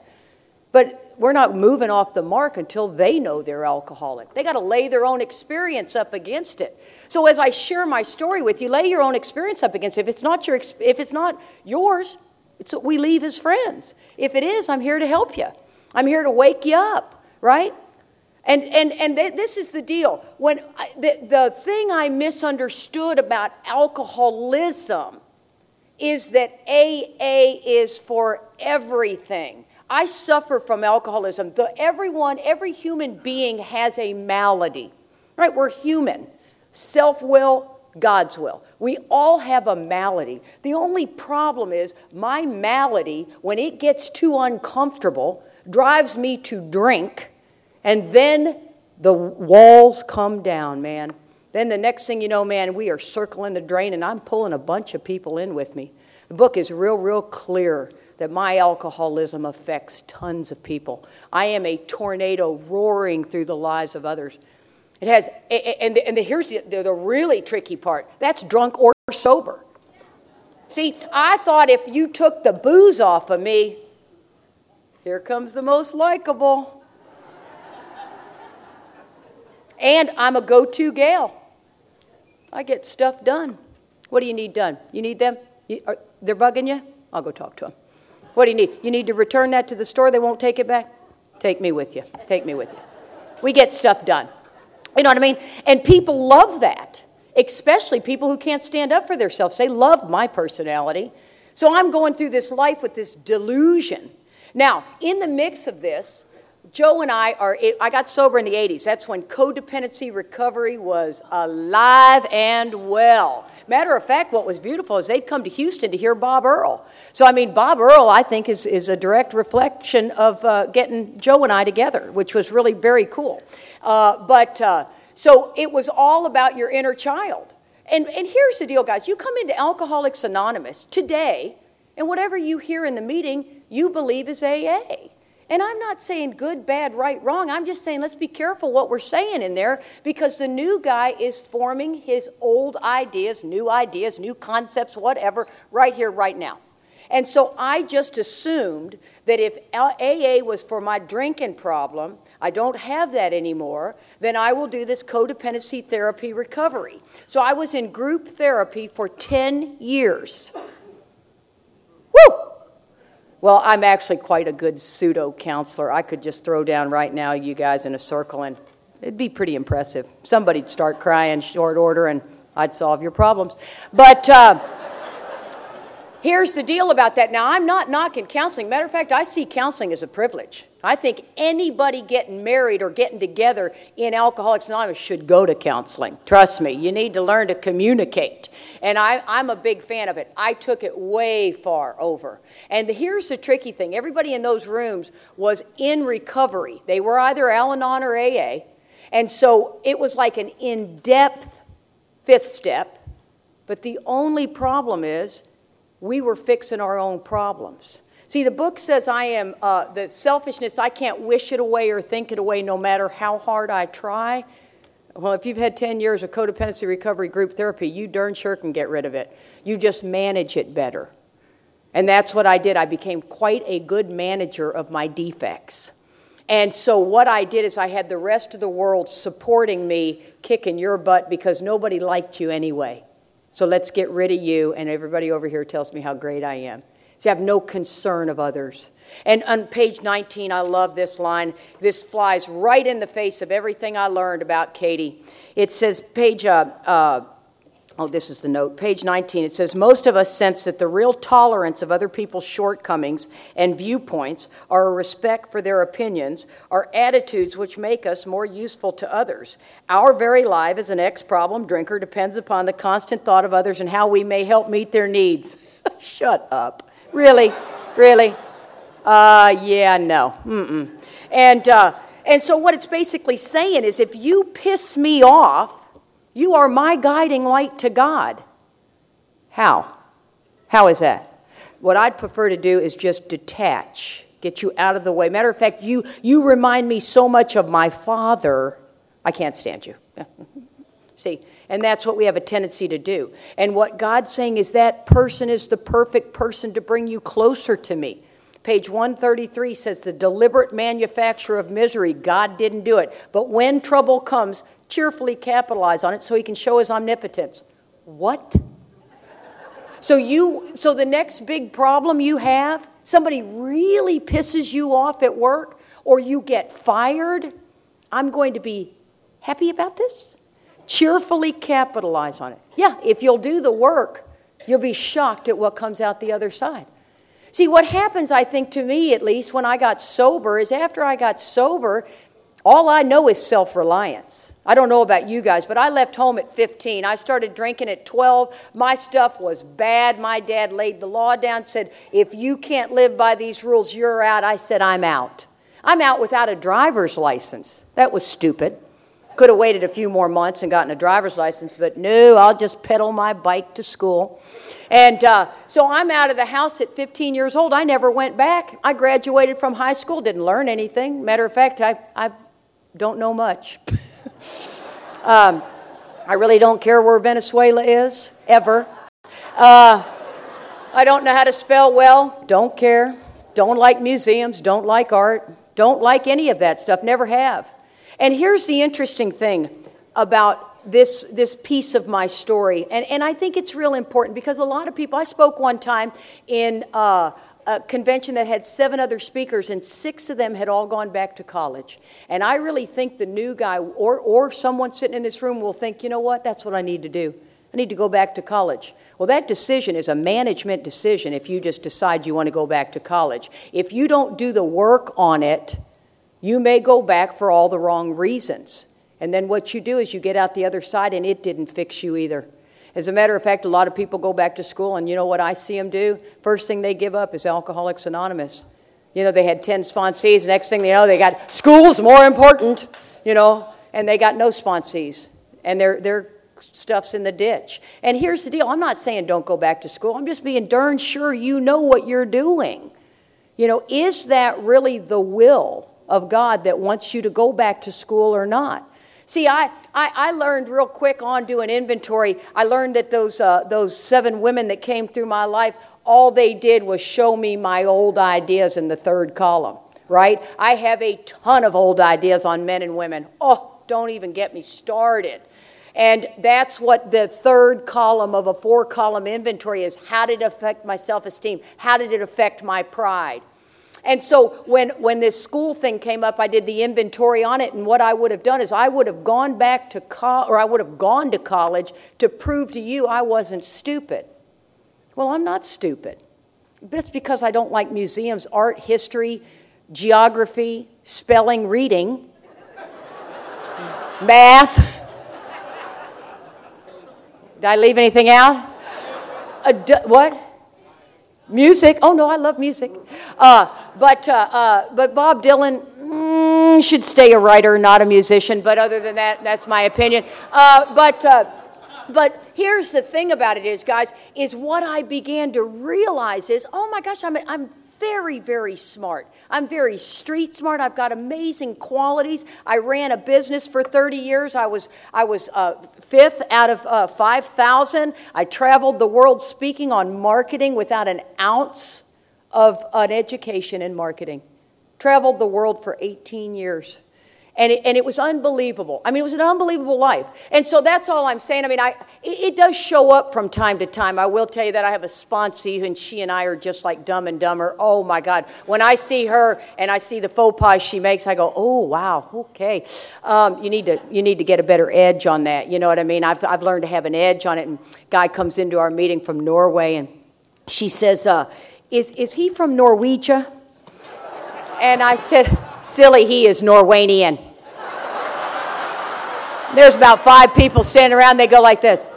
But we're not moving off the mark until they know they're alcoholic. They got to lay their own experience up against it. So as I share my story with you, lay your own experience up against it. If it's not your, if it's not yours, it's we leave as friends. If it is, I'm here to help you. I'm here to wake you up, right? And and and th- this is the deal. When I, the the thing I misunderstood about alcoholism is that A A is for everything. I suffer from alcoholism. The, everyone, every human being has a malady, right? We're human. Self-will, God's will. We all have a malady. The only problem is my malady, when it gets too uncomfortable, drives me to drink, and then the walls come down, man. Then the next thing you know, man, we are circling the drain, and I'm pulling a bunch of people in with me. The book is real, real clear that my alcoholism affects tons of people. I am a tornado roaring through the lives of others. It has, and, and the, here's the, the really tricky part. That's drunk or sober. See, I thought if you took the booze off of me, here comes the most likable. And I'm a go-to gal. I get stuff done. What do you need done? You need them? You, are, they're bugging you? I'll go talk to them. What do you need? You need to return that to the store? They won't take it back? Take me with you. Take me with you. We get stuff done. You know what I mean? And people love that, especially people who can't stand up for themselves. They love my personality. So I'm going through this life with this delusion. Now, in the mix of this, Joe and I are, I got sober in the eighties. That's when codependency recovery was alive and well. Matter of fact, what was beautiful is they'd come to Houston to hear Bob Earl. So, I mean, Bob Earl, I think, is, is a direct reflection of uh, getting Joe and I together, which was really very cool. Uh, but, uh, so it was all about your inner child. And, and here's the deal, guys. You come into Alcoholics Anonymous today, and whatever you hear in the meeting, you believe is A A. And I'm not saying good, bad, right, wrong. I'm just saying let's be careful what we're saying in there, because the new guy is forming his old ideas, new ideas, new concepts, whatever, right here, right now. And so I just assumed that if A A was for my drinking problem, I don't have that anymore, then I will do this codependency therapy recovery. So I was in group therapy for ten years. Woo! Well, I'm actually quite a good pseudo-counselor. I could just throw down right now you guys in a circle, and it'd be pretty impressive. Somebody'd start crying short order, and I'd solve your problems. But uh, here's the deal about that. Now, I'm not knocking counseling. Matter of fact, I see counseling as a privilege. I think anybody getting married or getting together in Alcoholics Anonymous should go to counseling. Trust me, you need to learn to communicate. And I, I'm a big fan of it. I took it way far over. And here's the tricky thing. Everybody in those rooms was in recovery. They were either Al-Anon or A A. And so it was like an in-depth fifth step. But the only problem is we were fixing our own problems. See, the book says I am, uh, the selfishness, I can't wish it away or think it away no matter how hard I try. Well, if you've had ten years of codependency recovery group therapy, you darn sure can get rid of it. You just manage it better. And that's what I did. I became quite a good manager of my defects. And so what I did is I had the rest of the world supporting me, kicking your butt because nobody liked you anyway. So let's get rid of you, and everybody over here tells me how great I am. So you have no concern of others. And on page nineteen, I love this line. This flies right in the face of everything I learned about Katie. It says, page, uh, uh, oh, this is the note, page nineteen. It says, most of us sense that the real tolerance of other people's shortcomings and viewpoints are a respect for their opinions, are attitudes which make us more useful to others. Our very life as an ex-problem drinker depends upon the constant thought of others and how we may help meet their needs. Shut up. Really? Really? Uh, yeah, no. Mm-mm. And, uh, and so what it's basically saying is if you piss me off, you are my guiding light to God. How? How is that? What I'd prefer to do is just detach, get you out of the way. Matter of fact, you, you remind me so much of my father, I can't stand you. See, and that's what we have a tendency to do. And what God's saying is that person is the perfect person to bring you closer to me. Page one thirty-three says the deliberate manufacture of misery, God didn't do it. But when trouble comes, cheerfully capitalize on it so he can show his omnipotence. What? So you, so the next big problem you have, somebody really pisses you off at work, or you get fired, I'm going to be happy about this? Cheerfully capitalize on it. Yeah, if you'll do the work, you'll be shocked at what comes out the other side. See, what happens, I think, to me at least, when I got sober, is after I got sober, all I know is self-reliance. I don't know about you guys, but I left home at fifteen. I started drinking at twelve. My stuff was bad. My dad laid the law down, said, if you can't live by these rules, you're out. I said, I'm out. I'm out without a driver's license. That was stupid. Could have waited a few more months and gotten a driver's license, but no, I'll just pedal my bike to school. And uh, so I'm out of the house at fifteen years old. I never went back. I graduated from high school, didn't learn anything. Matter of fact, I, I don't know much. um, I really don't care where Venezuela is, ever. Uh, I don't know how to spell well, don't care. Don't like museums, don't like art, don't like any of that stuff, never have. And here's the interesting thing about this this piece of my story, and, and I think it's real important because a lot of people, I spoke one time in uh, a convention that had seven other speakers, and six of them had all gone back to college. And I really think the new guy or, or someone sitting in this room will think, you know what, that's what I need to do. I need to go back to college. Well, that decision is a management decision if you just decide you want to go back to college. If you don't do the work on it, you may go back for all the wrong reasons. And then what you do is you get out the other side and it didn't fix you either. As a matter of fact, a lot of people go back to school and you know what I see them do? First thing they give up is Alcoholics Anonymous. You know, they had ten sponsees. Next thing they know, they got school's more important, you know, and they got no sponsees. And their their stuff's in the ditch. And here's the deal. I'm not saying don't go back to school. I'm just being darn sure you know what you're doing. You know, is that really the will of God that wants you to go back to school or not? See, I, I, I learned real quick on doing inventory. I learned that those uh, those seven women that came through my life, all they did was show me my old ideas in the third column, right? I have a ton of old ideas on men and women. Oh, don't even get me started. And that's what the third column of a four-column inventory is. How did it affect my self-esteem? How did it affect my pride? And so when, when this school thing came up, I did the inventory on it, and what I would have done is I would have gone back to co- or I would have gone to college to prove to you I wasn't stupid. Well, I'm not stupid. Just because I don't like museums, art, history, geography, spelling, reading, math. Did I leave anything out? Uh, d- what? Music. Oh, no, I love music. Uh, but uh, uh, but Bob Dylan mm, should stay a writer, not a musician. But other than that, that's my opinion. Uh, but uh, but here's the thing about it is, guys, is what I began to realize is, oh, my gosh, I'm I'm very, very smart. I'm very street smart. I've got amazing qualities. I ran a business for thirty years. I was I was uh, fifth out of uh, five thousand. I traveled the world speaking on marketing without an ounce of an education in marketing. Traveled the world for eighteen years. And it, and it was unbelievable. I mean, it was an unbelievable life. And so that's all I'm saying. I mean, I it, it does show up from time to time. I will tell you that I have a sponsee, and she and I are just like Dumb and Dumber. Oh, my God. When I see her and I see the faux pas she makes, I go, oh, wow, okay. Um, you need to you need to get a better edge on that. You know what I mean? I've, I've learned to have an edge on it. And a guy comes into our meeting from Norway, and she says, uh, is, is he from Norwegia? And I said, silly, he is Norwegian. There's about five people standing around. They go like this.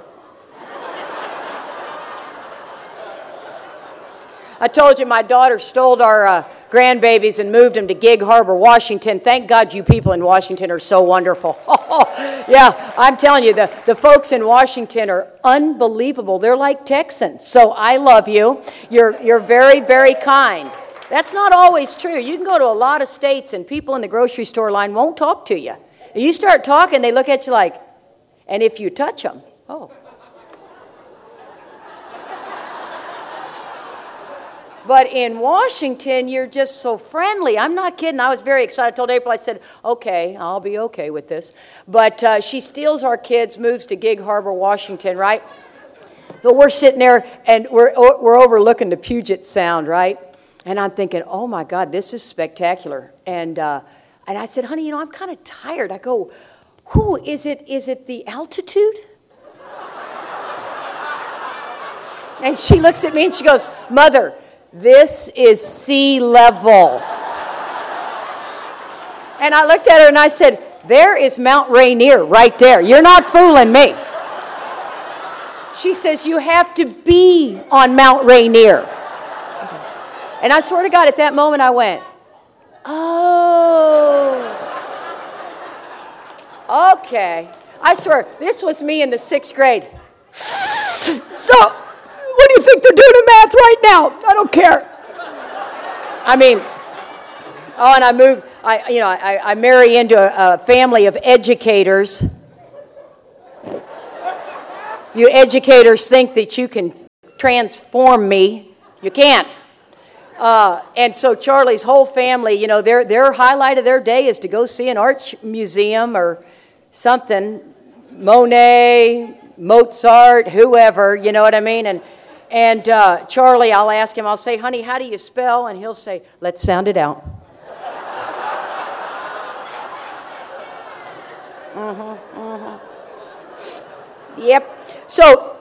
I told you my daughter stole our uh, grandbabies and moved them to Gig Harbor, Washington. Thank God you people in Washington are so wonderful. Yeah, I'm telling you, the, the folks in Washington are unbelievable. They're like Texans. So I love you. You're, you're very, very kind. That's not always true. You can go to a lot of states and people in the grocery store line won't talk to you. You start talking, they look at you like, and if you touch them, oh. But in Washington, you're just so friendly. I'm not kidding. I was very excited. I told April, I said, okay, I'll be okay with this. But uh, she steals our kids, moves to Gig Harbor, Washington, right? But we're sitting there, and we're we're overlooking the Puget Sound, right? And I'm thinking, oh, my God, this is spectacular. And uh And I said, honey, you know, I'm kind of tired. I go, who, is it, is it the altitude? And she looks at me and she goes, Mother, this is sea level. And I looked at her and I said, there is Mount Rainier right there. You're not fooling me. She says, you have to be on Mount Rainier. And I swear to God, at that moment I went, oh, Okay. I swear, this was me in the sixth grade. So, what do you think they're doing in math right now? I don't care. I mean, oh, and I moved, I, you know, I, I marry into a, a family of educators. You educators think that you can transform me. You can't. Uh, and so Charlie's whole family, you know, their their highlight of their day is to go see an art museum or something, Monet, Mozart, whoever, you know what I mean? And and uh, Charlie, I'll ask him, I'll say, honey, how do you spell? And he'll say, let's sound it out. mm-hmm, mm-hmm. Yep. So,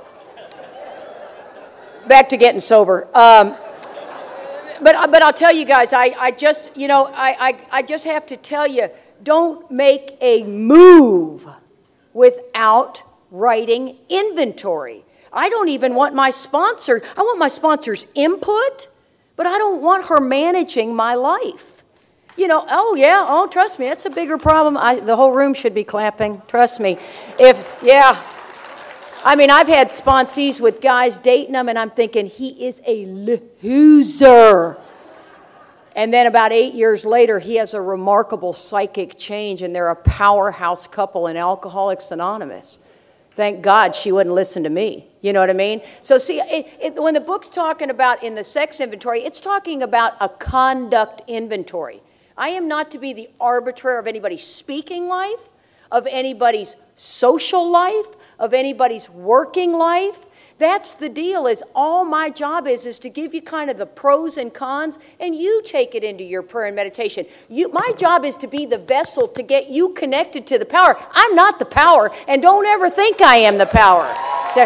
back to getting sober. Um, but but I'll tell you guys, I, I just, you know, I, I, I just have to tell you, don't make a move without writing inventory. I don't even want my sponsor, I want my sponsor's input, but I don't want her managing my life. You know, oh yeah, oh trust me, that's a bigger problem. I, the whole room should be clapping, trust me. If, yeah. I mean, I've had sponsees with guys dating them, and I'm thinking, he is a loser. And then about eight years later, he has a remarkable psychic change, and they're a powerhouse couple in Alcoholics Anonymous. Thank God she wouldn't listen to me. You know what I mean? So see, it, it, when the book's talking about in the sex inventory, it's talking about a conduct inventory. I am not to be the arbiter of anybody's speaking life, of anybody's social life, of anybody's working life. That's the deal, is all my job is is to give you kind of the pros and cons, and you take it into your prayer and meditation. You, my job is to be the vessel to get you connected to the power. I'm not the power, and don't ever think I am the power. There.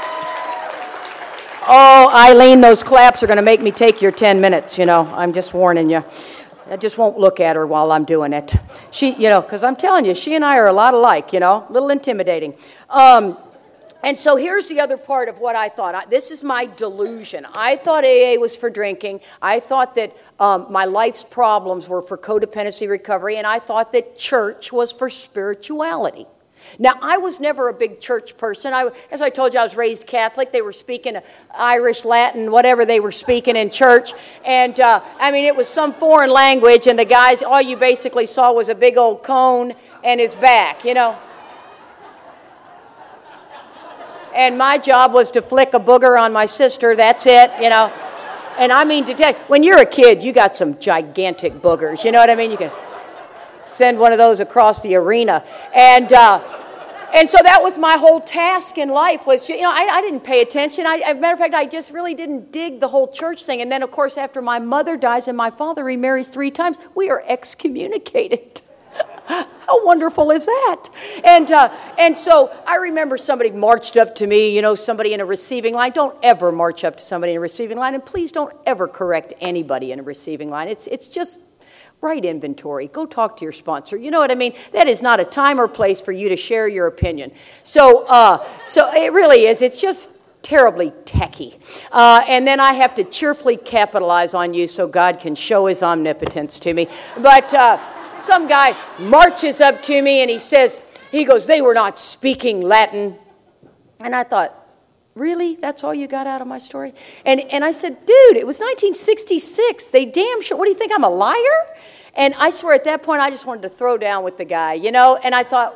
Oh, Eileen, those claps are going to make me take your ten minutes, you know. I'm just warning you. I just won't look at her while I'm doing it. She, you know, because I'm telling you, she and I are a lot alike, you know, a little intimidating. Um, and so here's the other part of what I thought. I, this is my delusion. I thought A A was for drinking. I thought that um, my life's problems were for codependency recovery, and I thought that church was for spirituality. Now, I was never a big church person. I, as I told you, I was raised Catholic. They were speaking Irish, Latin, whatever they were speaking in church. And, uh, I mean, it was some foreign language, and the guys, all you basically saw was a big old cone and his back, you know. And my job was to flick a booger on my sister. That's it, you know. And I mean, to tell you, when you're a kid, you got some gigantic boogers. You know what I mean? You can send one of those across the arena. And uh, and so that was my whole task in life was, you know, I, I didn't pay attention. I, as a matter of fact, I just really didn't dig the whole church thing. And then, of course, after my mother dies and my father remarries three times, we are excommunicated. How wonderful is that? And uh, and so I remember somebody marched up to me, you know, somebody in a receiving line. Don't ever march up to somebody in a receiving line. And please don't ever correct anybody in a receiving line. It's it's just write inventory. Go talk to your sponsor. You know what I mean? That is not a time or place for you to share your opinion. So, uh, so it really is. It's just terribly techy. Uh, and then I have to cheerfully capitalize on you so God can show his omnipotence to me. But uh, some guy marches up to me and he says, he goes, they were not speaking Latin. And I thought, really? That's all you got out of my story? And and I said, dude, it was nineteen sixty-six. They damn sure, what do you think, I'm a liar? And I swear at that point, I just wanted to throw down with the guy, you know? And I thought,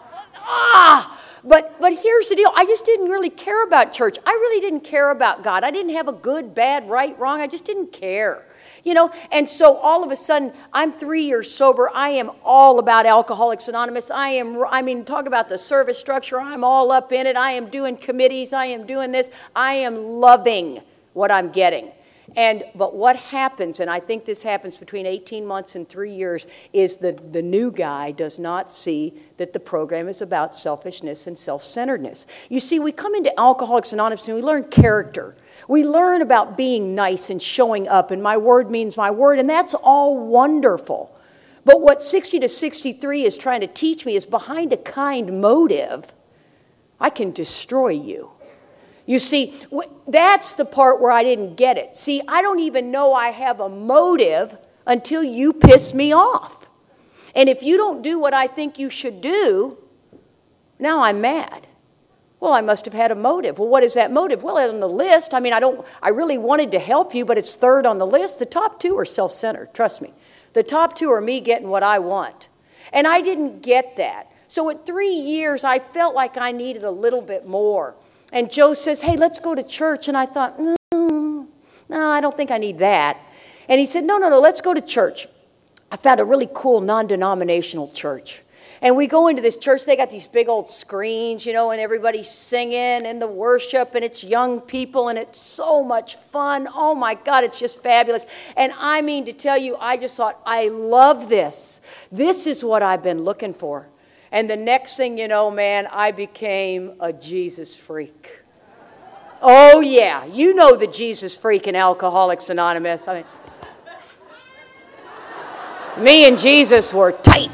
ah, but but here's the deal. I just didn't really care about church. I really didn't care about God. I didn't have a good, bad, right, wrong. I just didn't care. You know, and so all of a sudden, I'm three years sober. I am all about Alcoholics Anonymous. I am, I mean, talk about the service structure. I'm all up in it. I am doing committees. I am doing this. I am loving what I'm getting. And but what happens, and I think this happens between eighteen months and three years, is that the new guy does not see that the program is about selfishness and self-centeredness. You see, we come into Alcoholics Anonymous and we learn character. We learn about being nice and showing up, and my word means my word, and that's all wonderful. But what sixty to sixty-three is trying to teach me is behind a kind motive, I can destroy you. You see, that's the part where I didn't get it. See, I don't even know I have a motive until you piss me off. And if you don't do what I think you should do, Now I'm mad. Well, I must have had a motive. Well, what is that motive? Well, on the list, I mean, I don't, I really wanted to help you, but it's third on the list. The top two are self-centered, trust me. The top two are me getting what I want. And I didn't get that. So at three years, I felt like I needed a little bit more. And Joe says, hey, let's go to church. And I thought, mm, no, I don't think I need that. And he said, no, no, no, let's go to church. I found a really cool non-denominational church. And we go into this church, they got these big old screens, you know, and everybody's singing and the worship, and it's young people, and it's so much fun. Oh, my God, it's just fabulous. And I mean to tell you, I just thought, I love this. This is what I've been looking for. And the next thing you know, man, I became a Jesus freak. Oh, yeah, you know the Jesus freak in Alcoholics Anonymous. I mean, me and Jesus were tight.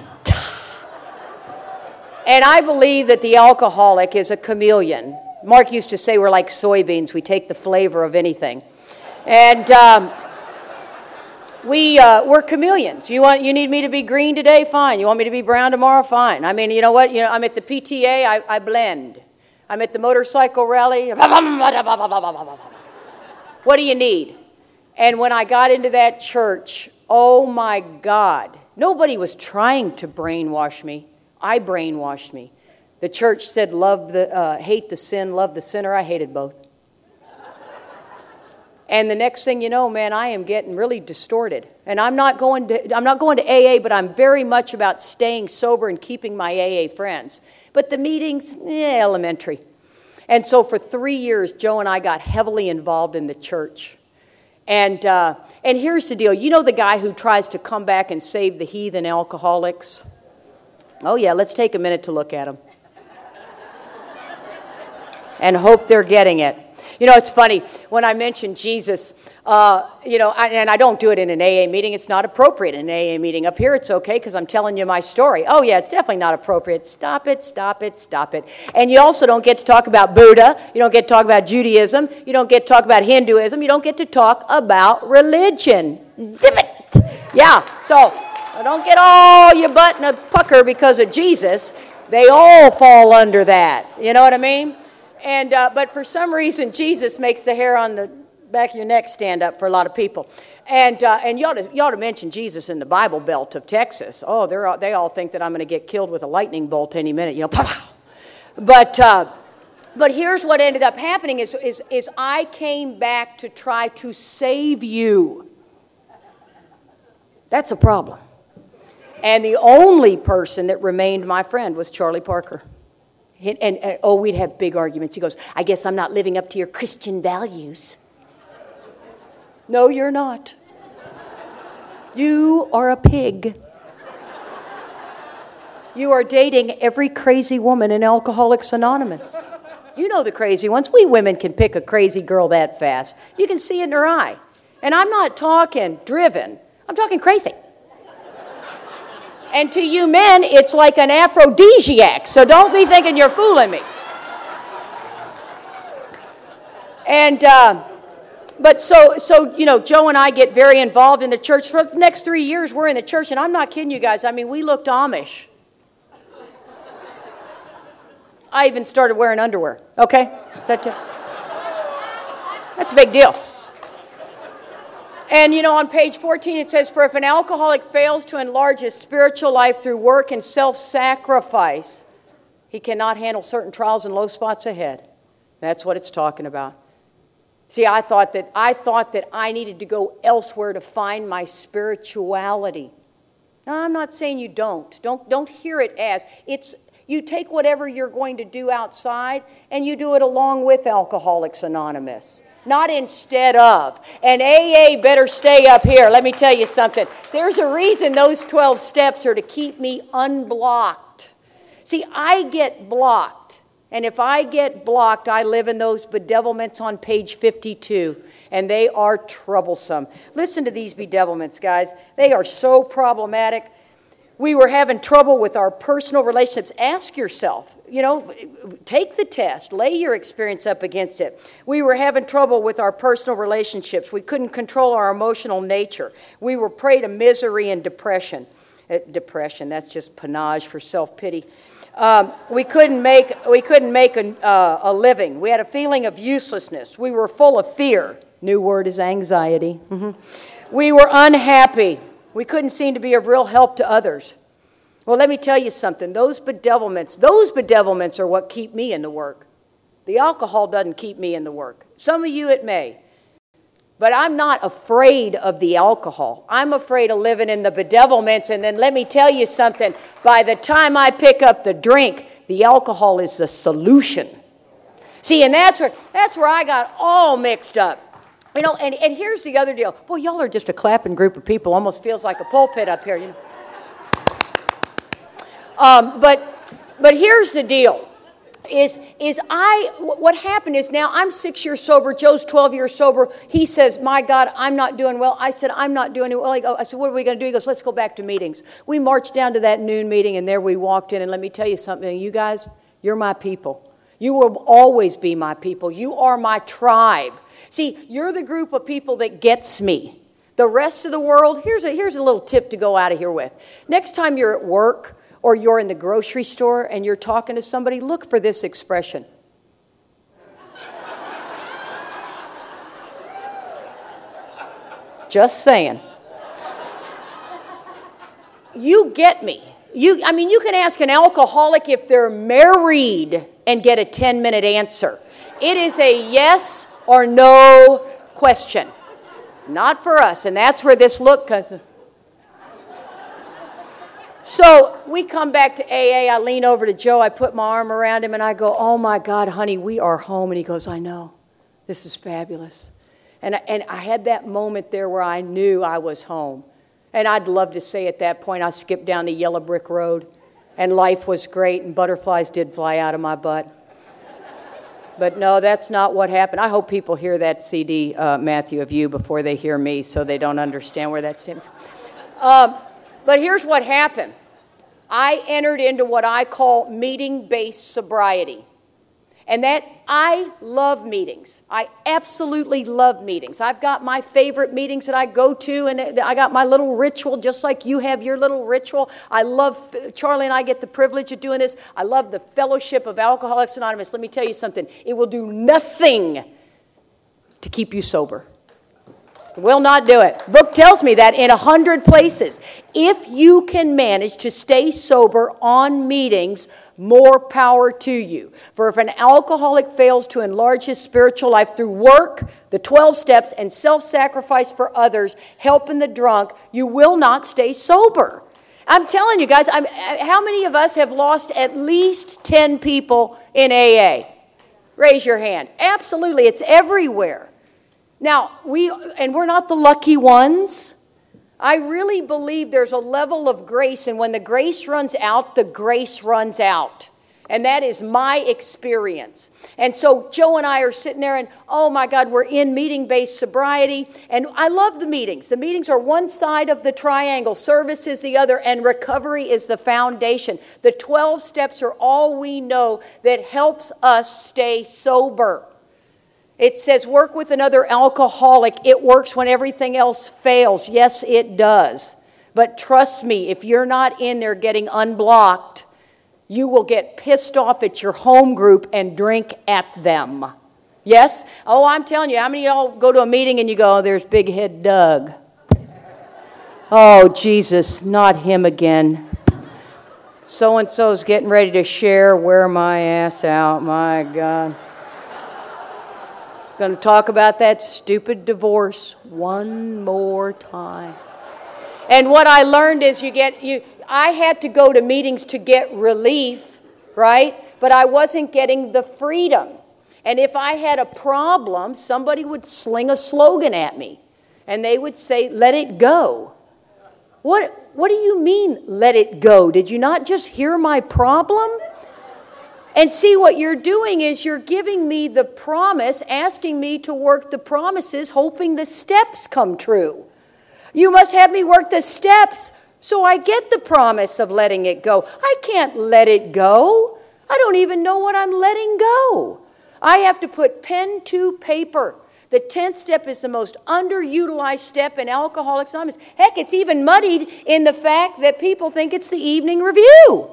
And I believe that the alcoholic is a chameleon. Mark used to say we're like soybeans. We take the flavor of anything. And um, we, uh, we're chameleons. You want, you need me to be green today? Fine. You want me to be brown tomorrow? Fine. I mean, you know what? You know, I'm at the P T A. I, I blend. I'm at the motorcycle rally. What do you need? And when I got into that church, oh, my God. Nobody was trying to brainwash me. I brainwashed me. The church said, love the, uh, hate the sin, love the sinner. I hated both. And the next thing you know, man, I am getting really distorted. And I'm not going to, I'm not going to A A, but I'm very much about staying sober and keeping my A A friends. But the meetings, eh, elementary. And so for three years, Joe and I got heavily involved in the church. And uh, and here's the deal. You know the guy who tries to come back and save the heathen alcoholics? Oh, yeah, let's take a minute to look at them. And hope they're getting it. You know, it's funny. When I mention Jesus, uh, you know, I, and I don't do it in an A A meeting. It's not appropriate in an A A meeting. Up here, it's okay because I'm telling you my story. Oh, yeah, it's definitely not appropriate. Stop it, stop it, stop it. And you also don't get to talk about Buddha. You don't get to talk about Judaism. You don't get to talk about Hinduism. You don't get to talk about religion. Zip it. Yeah, so... don't get all your butt in a pucker because of Jesus. They all fall under that. You know what I mean? And uh, but for some reason, Jesus makes the hair on the back of your neck stand up for a lot of people. And uh, and you ought, to, you ought to mention Jesus in the Bible Belt of Texas. Oh, they're all, they all think that I'm going to get killed with a lightning bolt any minute. You know, pow. But uh, but here's what ended up happening: is is is I came back to try to save you. That's a problem. And the only person that remained my friend was Charlie Parker. And, and, and, oh, we'd have big arguments. He goes, I guess I'm not living up to your Christian values. No, you're not. You are a pig. You are dating every crazy woman in Alcoholics Anonymous. You know the crazy ones. We women can pick a crazy girl that fast. You can see it in her eye. And I'm not talking driven. I'm talking crazy. And to you men, it's like an aphrodisiac. So don't be thinking you're fooling me. And, uh, but so, so, you know, Joe and I get very involved in the church. For the next three years, we're in the church. And I'm not kidding you guys. I mean, we looked Amish. I even started wearing underwear. Okay? Is that t- That's a big deal. And, you know, on page fourteen, it says, for if an alcoholic fails to enlarge his spiritual life through work and self-sacrifice, he cannot handle certain trials and low spots ahead. That's what it's talking about. See, I thought that I thought that I needed to go elsewhere to find my spirituality. Now, I'm not saying you don't. Don't, don't hear it as. It's you take whatever you're going to do outside, and you do it along with Alcoholics Anonymous. Not instead of. And A A better stay up here. Let me tell you something. There's a reason those twelve steps are to keep me unblocked. See, I get blocked. And if I get blocked, I live in those bedevilments on page fifty-two. And they are troublesome. Listen to these bedevilments, guys. They are so problematic. We were having trouble with our personal relationships. Ask yourself, you know, take the test. Lay your experience up against it. We were having trouble with our personal relationships. We couldn't control our emotional nature. We were prey to misery and depression. Uh, depression, that's just panache for self-pity. Um, we couldn't make we couldn't make a, uh, a living. We had a feeling of uselessness. We were full of fear. New word is anxiety. Mm-hmm. We were unhappy. We couldn't seem to be of real help to others. Well, let me tell you something. Those bedevilments, those bedevilments are what keep me in the work. The alcohol doesn't keep me in the work. Some of you it may. But I'm not afraid of the alcohol. I'm afraid of living in the bedevilments. And then let me tell you something. By the time I pick up the drink, the alcohol is the solution. See, and that's where that's where I got all mixed up. You know, and, and here's the other deal. Boy, y'all are just a clapping group of people. Almost feels like a pulpit up here, you know. Um, but but here's the deal. Is is I what happened is now I'm six years sober. Joe's twelve years sober. He says, "My God, I'm not doing well." I said, "I'm not doing well." He goes, I said, "What are we going to do?" He goes, "Let's go back to meetings." We marched down to that noon meeting, and there we walked in. And let me tell you something, you guys, you're my people. You will always be my people. You are my tribe. See, you're the group of people that gets me. The rest of the world. Here's a here's a little tip to go out of here with. Next time you're at work, or you're in the grocery store and you're talking to somebody, look for this expression. Just saying. You get me. You, I mean, you can ask an alcoholic if they're married and get a ten-minute answer. It is a yes or no question. Not for us. And that's where this look comes. So we come back to A A. I lean over to Joe. I put my arm around him, and I go, "Oh, my God, honey, we are home." And he goes, "I know. This is fabulous." And I, and I had that moment there where I knew I was home. And I'd love to say at that point I skipped down the yellow brick road, and life was great, and butterflies did fly out of my butt. But no, that's not what happened. I hope people hear that C D, uh, Matthew, of you before they hear me, so they don't understand where that stems. Um, But here's what happened. I entered into what I call meeting-based sobriety. And that, I love meetings. I absolutely love meetings. I've got my favorite meetings that I go to, and I got my little ritual, just like you have your little ritual. I love, Charlie and I get the privilege of doing this. I love the fellowship of Alcoholics Anonymous. Let me tell you something. It will do nothing to keep you sober. Will not do it. Book tells me that in a hundred places. If you can manage to stay sober on meetings, more power to you. For if an alcoholic fails to enlarge his spiritual life through work, the twelve steps, and self-sacrifice for others, helping the drunk, you will not stay sober. I'm telling you guys, I'm, how many of us have lost at least ten people in A A? Raise your hand. Absolutely, it's everywhere. Now, we, and we're not the lucky ones. I really believe there's a level of grace, and when the grace runs out, the grace runs out. And that is my experience. And so Joe and I are sitting there, and oh my God, we're in meeting-based sobriety. And I love the meetings. The meetings are one side of the triangle. Service is the other, and recovery is the foundation. The twelve steps are all we know that helps us stay sober. It says work with another alcoholic. It works when everything else fails. Yes, it does. But trust me, if you're not in there getting unblocked, you will get pissed off at your home group and drink at them. Yes? Oh, I'm telling you, how many of y'all go to a meeting and you go, "Oh, there's Big Head Doug. Oh, Jesus, not him again. So-and-so's getting ready to share, wear my ass out, my God. Going to talk about that stupid divorce one more time." And what I learned is you get you I had to go to meetings to get relief, right? But I wasn't getting the freedom. And if I had a problem, somebody would sling a slogan at me. And they would say, "Let it go." What what do you mean, let it go? Did you not just hear my problem? And see, what you're doing is you're giving me the promise, asking me to work the promises, hoping the steps come true. You must have me work the steps so I get the promise of letting it go. I can't let it go. I don't even know what I'm letting go. I have to put pen to paper. The tenth step is the most underutilized step in Alcoholics Anonymous. Heck, it's even muddied in the fact that people think it's the evening review.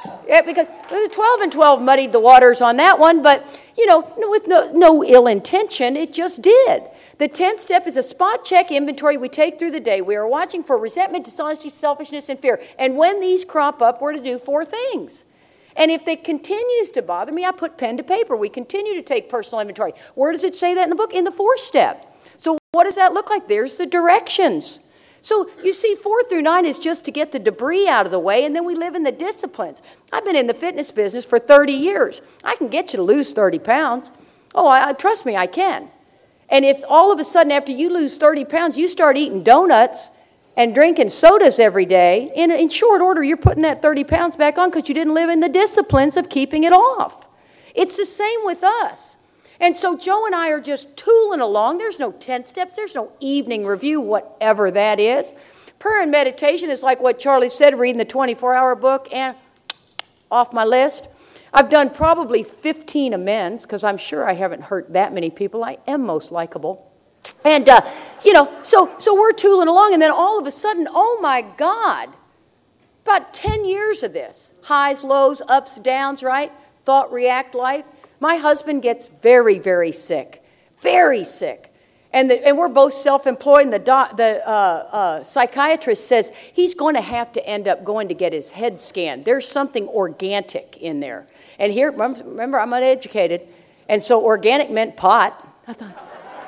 Yeah, because the twelve and twelve muddied the waters on that one, but, you know, with no, no ill intention, it just did. The tenth step is a spot check inventory we take through the day. We are watching for resentment, dishonesty, selfishness, and fear. And when these crop up, we're to do four things. And if it continues to bother me, I put pen to paper. We continue to take personal inventory. Where does it say that in the book? In the fourth step. So what does that look like? There's the directions. So you see, four through nine is just to get the debris out of the way, and then we live in the disciplines. I've been in the fitness business for thirty years. I can get you to lose thirty pounds. Oh, I, trust me, I can. And if all of a sudden after you lose thirty pounds, you start eating donuts and drinking sodas every day, in, in short order, you're putting that thirty pounds back on because you didn't live in the disciplines of keeping it off. It's the same with us. And so Joe and I are just tooling along. There's no ten steps. There's no evening review, whatever that is. Prayer and meditation is like what Charlie said, reading the twenty-four hour book, and off my list. I've done probably fifteen amends because I'm sure I haven't hurt that many people. I am most likable. And, uh, you know, so, so we're tooling along, and then all of a sudden, oh, my God, about ten years of this. Highs, lows, ups, downs, right? Thought, react life. My husband gets very, very sick, very sick. And, the, and we're both self-employed, and the, doc, the uh, uh, psychiatrist says he's going to have to end up going to get his head scanned. There's something organic in there. And here, remember, I'm uneducated, and so organic meant pot. I thought...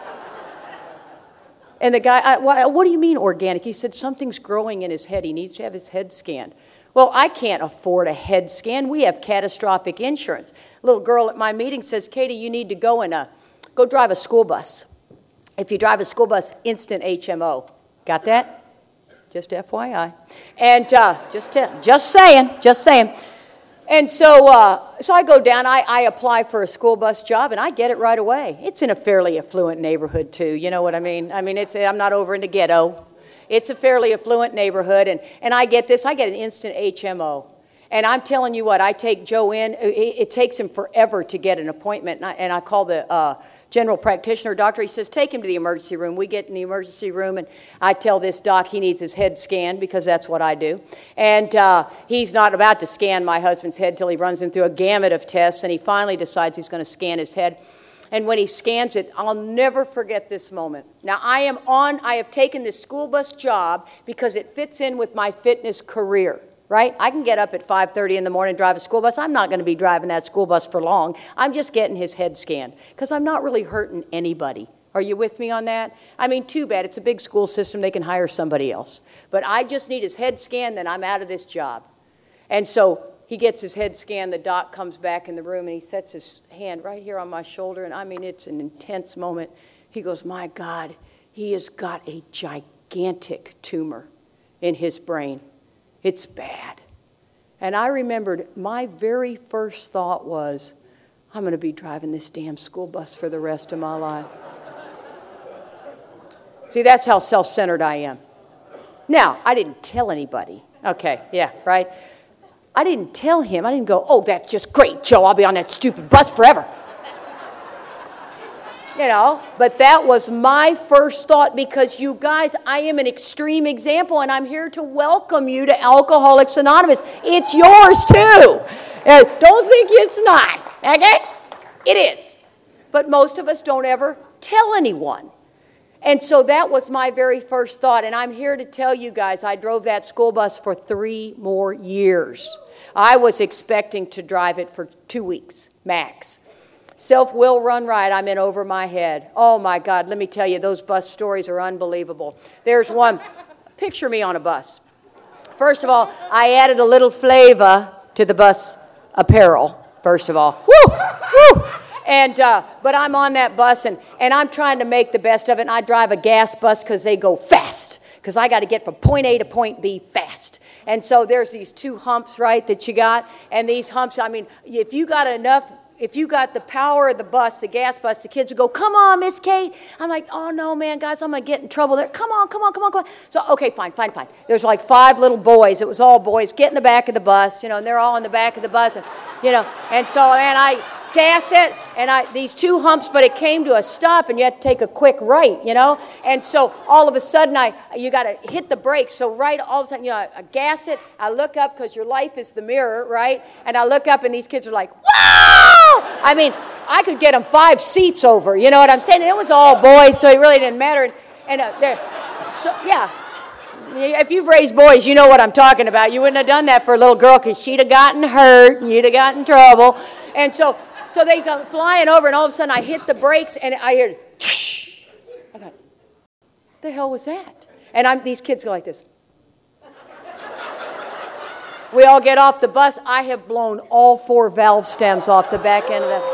And the guy, I, what do you mean organic? He said something's growing in his head. He needs to have his head scanned. Well, I can't afford a head scan. We have catastrophic insurance. A little girl at my meeting says, Katie, you need to go and uh, go drive a school bus. If you drive a school bus, instant H M O. Got that? Just F Y I. And uh, just, t- just saying, just saying. And so uh, so I go down, I, I apply for a school bus job, and I get it right away. It's in a fairly affluent neighborhood, too. You know what I mean? I mean, it's I'm not over in the ghetto. It's a fairly affluent neighborhood, and, and I get this. I get an instant H M O. And I'm telling you what, I take Joe in. It, it takes him forever to get an appointment, and I, and I call the uh, general practitioner doctor. He says, take him to the emergency room. We get in the emergency room, and I tell this doc he needs his head scanned because that's what I do. And uh, he's not about to scan my husband's head till he runs him through a gamut of tests, and he finally decides he's going to scan his head. And when he scans it, I'll never forget this moment. Now, I am on, I have taken this school bus job because it fits in with my fitness career, right? I can get up at five thirty in the morning and drive a school bus. I'm not going to be driving that school bus for long. I'm just getting his head scanned because I'm not really hurting anybody. Are you with me on that? I mean, too bad. It's a big school system. They can hire somebody else. But I just need his head scanned, then I'm out of this job. And so he gets his head scanned. The doc comes back in the room, and he sets his hand right here on my shoulder. And, I mean, it's an intense moment. He goes, my God, he has got a gigantic tumor in his brain. It's bad. And I remembered my very first thought was, I'm going to be driving this damn school bus for the rest of my life. See, that's how self-centered I am. Now, I didn't tell anybody. Okay, yeah, right? I didn't tell him. I didn't go, oh, that's just great, Joe. I'll be on that stupid bus forever. You know, but that was my first thought because, you guys, I am an extreme example, and I'm here to welcome you to Alcoholics Anonymous. It's yours, too. Uh, don't think it's not, okay? It is. But most of us don't ever tell anyone. And so that was my very first thought, and I'm here to tell you guys I drove that school bus for three more years. I was expecting to drive it for two weeks, max. Self-will run right, I'm in over my head. Oh, my God, let me tell you, those bus stories are unbelievable. There's one. Picture me on a bus. First of all, I added a little flavor to the bus apparel, first of all. Woo! Woo! And uh, but I'm on that bus, and, and I'm trying to make the best of it, and I drive a gas bus because they go fast, because I got to get from point A to point B fast. And so there's these two humps, right, that you got, and these humps, I mean, if you got enough... If you got the power of the bus, the gas bus, the kids would go, come on, Miss Kate. I'm like, oh, no, man, guys, I'm going to get in trouble there. Come on, come on, come on, come on. So, okay, fine, fine, fine. There's like five little boys. It was all boys. Get in the back of the bus, you know, and they're all in the back of the bus. And, you know, and so, man, I, gas it, and I these two humps, but it came to a stop, and you had to take a quick right, you know? And so all of a sudden, I you got to hit the brakes. So right, all of a sudden, you know, I, I gas it, I look up, because your life is the mirror, right? And I look up, and these kids are like, wow! I mean, I could get them five seats over, you know what I'm saying? And it was all boys, so it really didn't matter. And, and uh, they're, so, yeah. If you've raised boys, you know what I'm talking about. You wouldn't have done that for a little girl, because she'd have gotten hurt, and you'd have gotten in trouble. And so so they come flying over, and all of a sudden I hit the brakes, and I hear, shh. I thought, what the hell was that? And I'm these kids go like this. We all get off the bus. I have blown all four valve stems off the back end of the...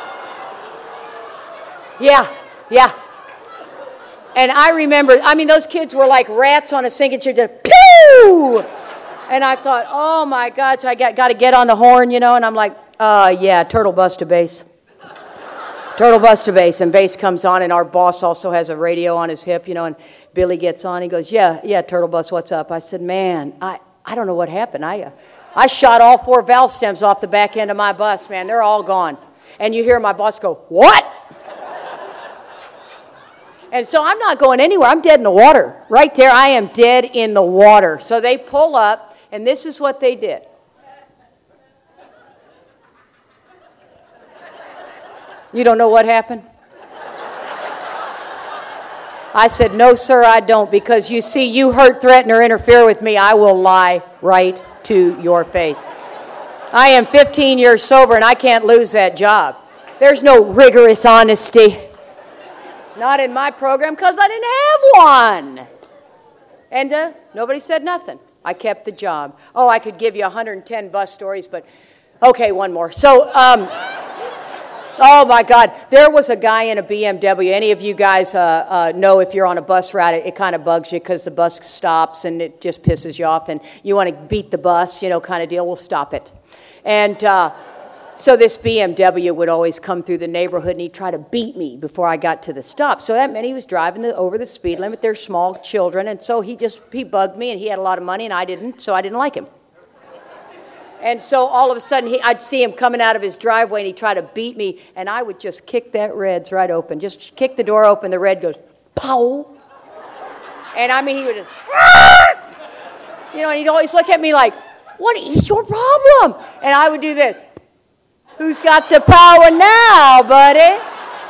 Yeah, yeah. And I remember, I mean, those kids were like rats on a sinking ship, just pew! And I thought, oh my God, so I got, got to get on the horn, you know, and I'm like, uh, yeah, turtle bus to base. Turtle bus to base, and base comes on, and our boss also has a radio on his hip, you know, and Billy gets on, he goes, yeah, yeah, turtle bus, what's up? I said, man, I, I don't know what happened. I, uh, I shot all four valve stems off the back end of my bus, man, they're all gone. And you hear my boss go, what? And so I'm not going anywhere. I'm dead in the water. Right there, I am dead in the water. So they pull up, and this is what they did. You don't know what happened? I said, no, sir, I don't, because you see, you hurt, threaten, or interfere with me, I will lie right to your face. I am fifteen years sober, and I can't lose that job. There's no rigorous honesty. Not in my program, because I didn't have one. And uh, nobody said nothing. I kept the job. Oh, I could give you one hundred ten bus stories, but okay, one more. So, um, oh my God, there was a guy in a B M W. Any of you guys uh, uh, know if you're on a bus route, it, it kind of bugs you because the bus stops and it just pisses you off, and you want to beat the bus, you know, kind of deal. We'll stop it. And uh, so this B M W would always come through the neighborhood, and he'd try to beat me before I got to the stop. So that meant he was driving the, over the speed limit. They're small children, and so he just, he bugged me, and he had a lot of money, and I didn't, so I didn't like him. And so all of a sudden, he, I'd see him coming out of his driveway, and he'd try to beat me, and I would just kick that Reds right open. Just kick the door open, the red goes, pow! And I mean, he would just, you know, and he'd always look at me like, what is your problem? And I would do this. Who's got the power now, buddy?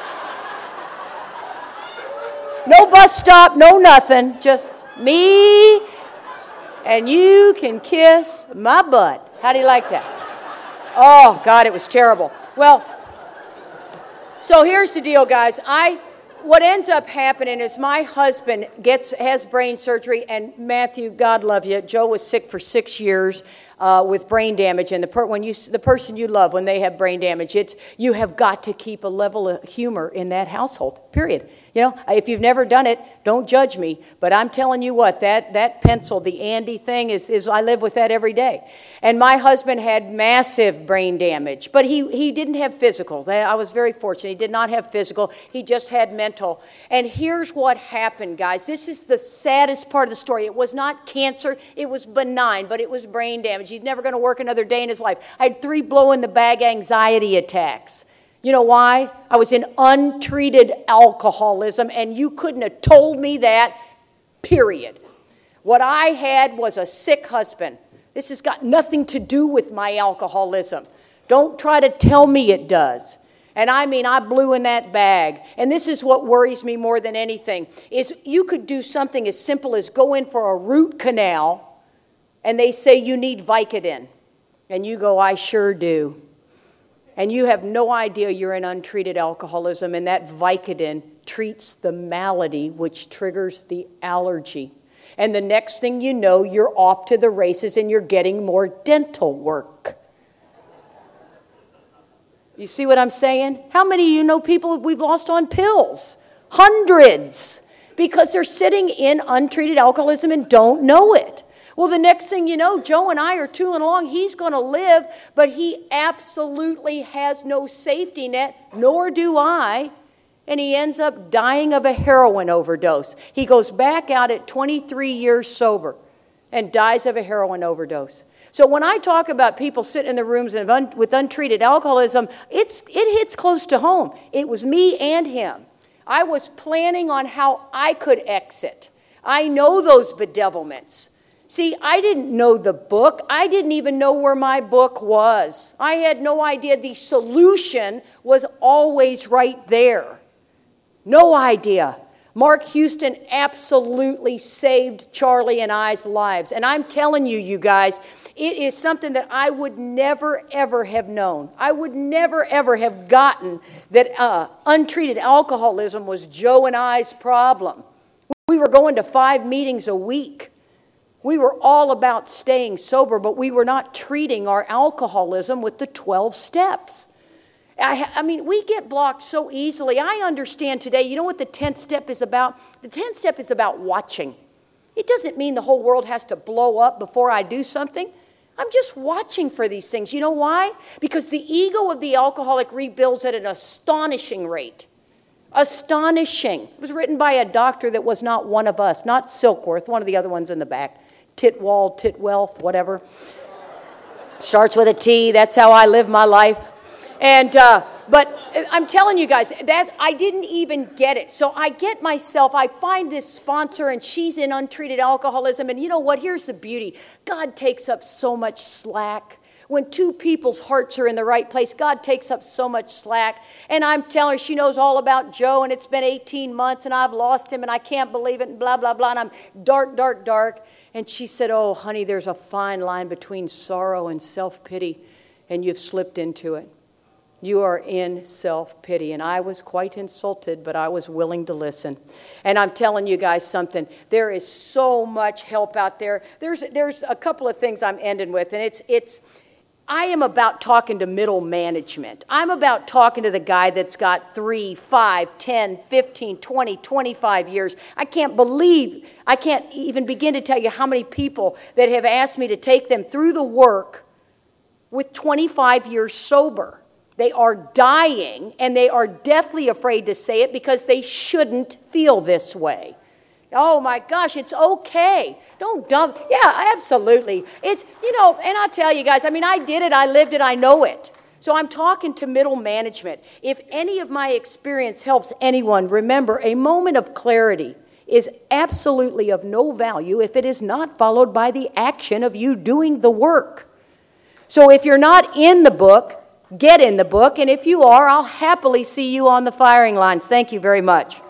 No bus stop, no nothing. Just me, and you can kiss my butt. How do you like that? Oh, God, it was terrible. Well, so here's the deal, guys. I, what ends up happening is my husband gets has brain surgery, and Matthew, God love you, Joe was sick for six years. Uh, with brain damage, and the per- when you the person you love when they have brain damage, it's you have got to keep a level of humor in that household. Period. You know, if you've never done it, don't judge me. But I'm telling you what, that that pencil, the Andy thing, is is I live with that every day. And my husband had massive brain damage, but he he didn't have physical. I was very fortunate. He did not have physical. He just had mental. And here's what happened, guys. This is the saddest part of the story. It was not cancer. It was benign, but it was brain damage. He's never going to work another day in his life. I had three blow-in-the-bag anxiety attacks. You know why? I was in untreated alcoholism, and you couldn't have told me that, period. What I had was a sick husband. This has got nothing to do with my alcoholism. Don't try to tell me it does. And I mean, I blew in that bag. And this is what worries me more than anything, is you could do something as simple as go in for a root canal, and they say you need Vicodin. And you go, I sure do. And you have no idea you're in untreated alcoholism, and that Vicodin treats the malady, which triggers the allergy. And the next thing you know, you're off to the races, and you're getting more dental work. You see what I'm saying? How many of you know people we've lost on pills? Hundreds. Because they're sitting in untreated alcoholism and don't know it. Well, the next thing you know, Joe and I are tooling along. He's going to live, but he absolutely has no safety net, nor do I. And he ends up dying of a heroin overdose. He goes back out at twenty-three years sober and dies of a heroin overdose. So when I talk about people sitting in the rooms with untreated alcoholism, it's, it hits close to home. It was me and him. I was planning on how I could exit. I know those bedevilments. See, I didn't know the book. I didn't even know where my book was. I had no idea the solution was always right there. No idea. Mark Houston absolutely saved Charlie and I's lives. And I'm telling you, you guys, it is something that I would never, ever have known. I would never, ever have gotten that uh, untreated alcoholism was Joe and I's problem. We were going to five meetings a week. We were all about staying sober, but we were not treating our alcoholism with the twelve steps. I, I mean, we get blocked so easily. I understand today, you know what the tenth step is about? The tenth step is about watching. It doesn't mean the whole world has to blow up before I do something. I'm just watching for these things. You know why? Because the ego of the alcoholic rebuilds at an astonishing rate. Astonishing. It was written by a doctor that was not one of us, not Silkworth, one of the other ones in the back. Titwald, Titwelf, whatever. Starts with a T. That's how I live my life. And, uh, but I'm telling you guys, that I didn't even get it. So I get myself, I find this sponsor and she's in untreated alcoholism. And you know what? Here's the beauty. God takes up so much slack. When two people's hearts are in the right place, God takes up so much slack. And I'm telling her, she knows all about Joe, and it's been eighteen months, and I've lost him, and I can't believe it, and blah, blah, blah. And I'm dark, dark, dark. And she said, oh, honey, there's a fine line between sorrow and self-pity, and you've slipped into it. You are in self-pity. And I was quite insulted, but I was willing to listen. And I'm telling you guys something. There is so much help out there. There's there's a couple of things I'm ending with, and it's it's I am about talking to middle management. I'm about talking to the guy that's got three, five, ten, fifteen, twenty, twenty-five years. I can't believe, I can't even begin to tell you how many people that have asked me to take them through the work with twenty-five years sober. They are dying, and they are deathly afraid to say it because they shouldn't feel this way. Oh my gosh, it's okay. Don't dump. Yeah, absolutely. It's, you know, and I'll tell you guys, I mean, I did it, I lived it, I know it. So I'm talking to middle management. If any of my experience helps anyone, remember, a moment of clarity is absolutely of no value if it is not followed by the action of you doing the work. So if you're not in the book, get in the book. And if you are, I'll happily see you on the firing lines. Thank you very much.